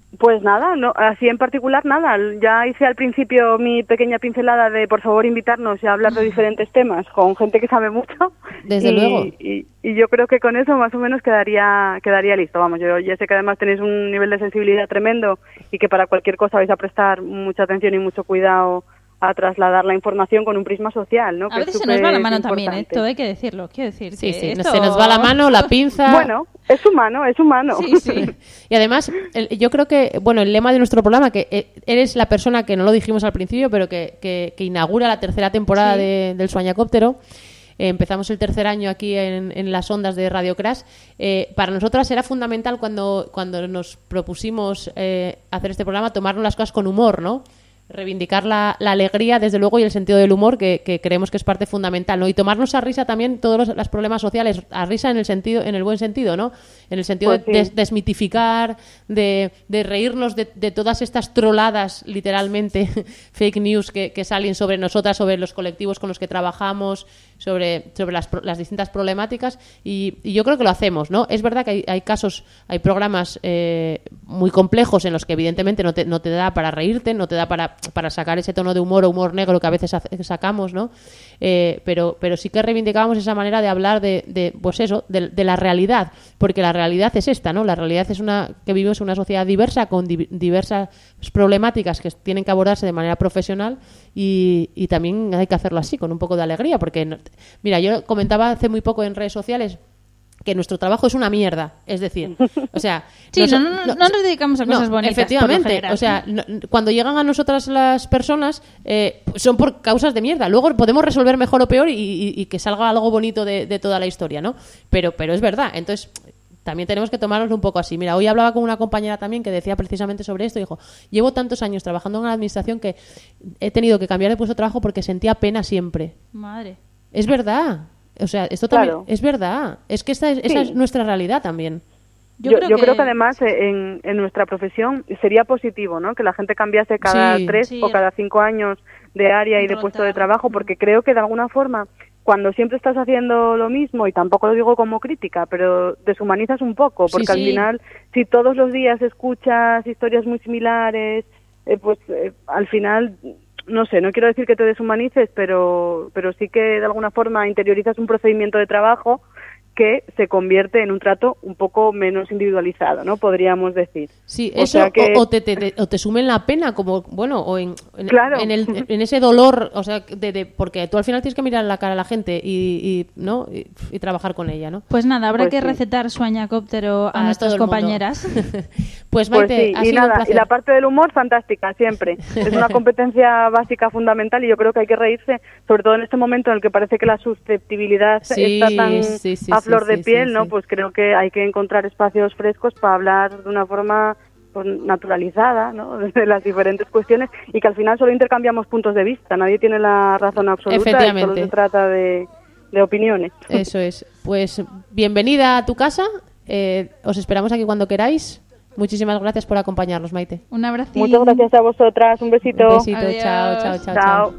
Pues nada, no, así en particular nada. Ya hice al principio mi pequeña pincelada de por favor invitarnos y a hablar de diferentes temas con gente que sabe mucho. Desde y, luego. Y, y yo creo que con eso más o menos quedaría quedaría listo. Vamos, yo ya sé que además tenéis un nivel de sensibilidad tremendo y que para cualquier cosa vais a prestar mucha atención y mucho cuidado a trasladar la información con un prisma social, ¿no? A Que veces es se nos va la mano superimportante. también, esto hay que decirlo, quiero decir. Sí, que sí, esto... se nos va la mano, la pinza. Bueno, es humano, es humano. Sí, sí. Y además, el- yo creo que, bueno, el lema de nuestro programa, que eh, eres la persona que no lo dijimos al principio, pero que, que, que inaugura la tercera temporada Sí. de- del Sueñacóptero. Eh, empezamos el tercer año aquí en, en las ondas de Radio Crash. Eh, para nosotras era fundamental cuando, cuando nos propusimos eh, hacer este programa, tomarnos las cosas con humor, ¿no? Reivindicar la, la alegría, desde luego, y el sentido del humor, que, que creemos que es parte fundamental, ¿no? Y tomarnos a risa también todos los, los problemas sociales, a risa en el sentido, en el buen sentido, ¿no? En el sentido Pues de sí. des- desmitificar, de, de reírnos de, de todas estas troladas, literalmente, fake news que, que salen sobre nosotras, sobre los colectivos con los que trabajamos, sobre, sobre las, pro- las distintas problemáticas, y, y yo creo que lo hacemos, ¿no? Es verdad que hay, hay casos, hay programas eh, muy complejos en los que evidentemente no te, no te da para reírte, no te da para, para sacar ese tono de humor o humor negro que a veces hace- sacamos, ¿no? Eh, pero, pero sí que reivindicábamos esa manera de hablar de, de pues eso, de, de la realidad, porque la realidad es esta, ¿no? La realidad es una que vivimos en una sociedad diversa con di- diversas problemáticas que tienen que abordarse de manera profesional y, y también hay que hacerlo así, con un poco de alegría, porque, no- mira, yo comentaba hace muy poco en redes sociales que nuestro trabajo es una mierda, es decir, o sea... Sí, no, no, no, no nos dedicamos a no, cosas bonitas. por lo efectivamente, general. o sea, no- cuando llegan a nosotras las personas eh, son por causas de mierda. Luego podemos resolver mejor o peor y, y- y que salga algo bonito de, de toda la historia, ¿no? Pero, pero es verdad. Entonces, también tenemos que tomárnoslo un poco así. Mira, hoy hablaba con una compañera también que decía precisamente sobre esto. Dijo, llevo tantos años trabajando en la administración que he tenido que cambiar de puesto de trabajo porque sentía pena siempre. Madre. Es verdad. O sea, esto también Claro. es verdad. Es que esta es, esa Sí. es nuestra realidad también. Yo, yo creo, que... además eh, en, en nuestra profesión sería positivo, ¿no? Que la gente cambiase cada Sí. tres Sí. o cada cinco años de área y de puesto de trabajo, porque creo que de alguna forma, cuando siempre estás haciendo lo mismo, y tampoco lo digo como crítica, pero deshumanizas un poco, porque Sí, al sí. final, si todos los días escuchas historias muy similares, eh, pues eh, al final... No sé, no quiero decir que te deshumanices, pero, pero sí que de alguna forma interiorizas un procedimiento de trabajo que se convierte en un trato un poco menos individualizado, ¿no? Podríamos decir. Sí, O eso, sea que- o, o te, te- te- o te sumen la pena, como, bueno, o en, en, Claro. en, el, en ese dolor, o sea, de, de- porque tú al final tienes que mirar la cara a la gente y, y, ¿no? y, y trabajar con ella, ¿no? Pues nada, habrá Pues que sí. recetar Sueñacóptero a, A nuestras todo el mundo. compañeras. Pues Pues Maite, sí, ha y sido un nada, y placer. la parte del humor fantástica, siempre. Es una competencia básica fundamental y yo creo que hay que reírse, sobre todo en este momento en el que parece que la susceptibilidad Sí, está tan sí, sí, a sí, flor de sí, piel, sí, ¿no? sí. Pues creo que hay que encontrar espacios frescos para hablar de una forma pues, naturalizada, ¿no? De las diferentes cuestiones y que al final solo intercambiamos puntos de vista, nadie tiene la razón absoluta y solo Efectivamente. se trata de, de opiniones. Eso es. Pues bienvenida a tu casa. Eh, os esperamos aquí cuando queráis. Muchísimas gracias por acompañarnos, Maite. Un abracito. Muchas gracias a vosotras, un besito. Un besito, Adiós. chao, chao, chao, Chao.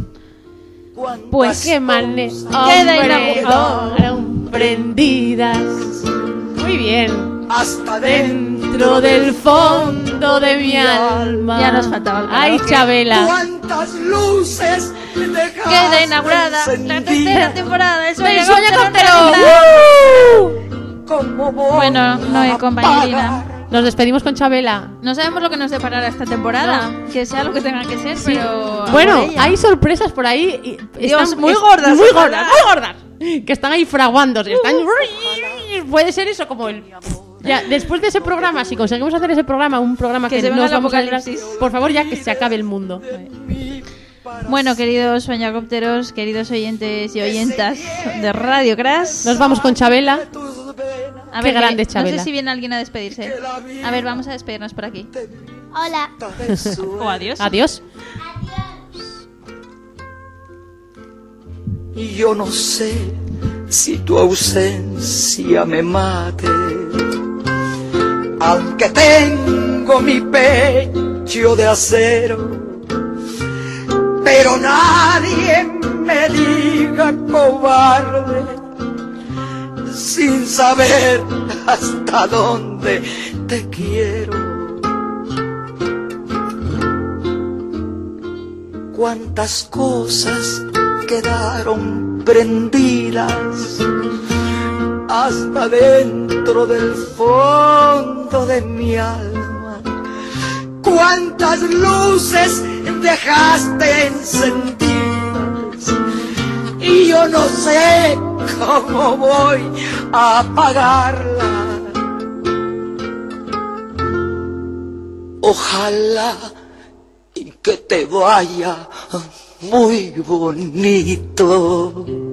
Pues qué manera. Queda Hombre, inaugurado. oh, prendidas. Muy bien. Hasta Dentro del fondo de mi alma. Ya nos faltaba el Ay, karaoke. Chabela. cuántas luces dejaste Queda inaugurada la encendidas. tercera temporada de ¡Del Sueñacóptero. Sueñacóptero! Como voy Bueno, no hay a compañerina. pagar. Nos despedimos con Chabela. No sabemos lo que nos deparará esta temporada. Que sea lo que tenga que ser, pero... a Bueno, por ella. hay sorpresas por ahí. y Dios, están- muy es- gordas, Muy ojalá. gordas, muy gordas. Que están ahí fraguándose. Están... Puede ser eso como el... Ya, después de ese programa, si conseguimos hacer ese programa, un programa Que que, se venga nos el vamos a librar, apocalipsis. por favor, ya que se acabe el mundo. Bueno, queridos sueñacópteros, queridos oyentes y oyentas de Radio Crash. Nos vamos con Chabela. A Qué ver, grande, que- Chabela. No sé si viene alguien a despedirse. A ver, vamos a despedirnos por aquí. Hola. O adiós. Adiós. Y yo no sé si tu ausencia me mate, aunque tengo mi pecho de acero, pero nadie me diga cobarde, sin saber hasta dónde te quiero. cuántas cosas quedaron prendidas hasta dentro del fondo de mi alma. Cuántas luces dejaste encendidas y yo no sé cómo voy a apagarlas. Ojalá y que te vaya muy bonito.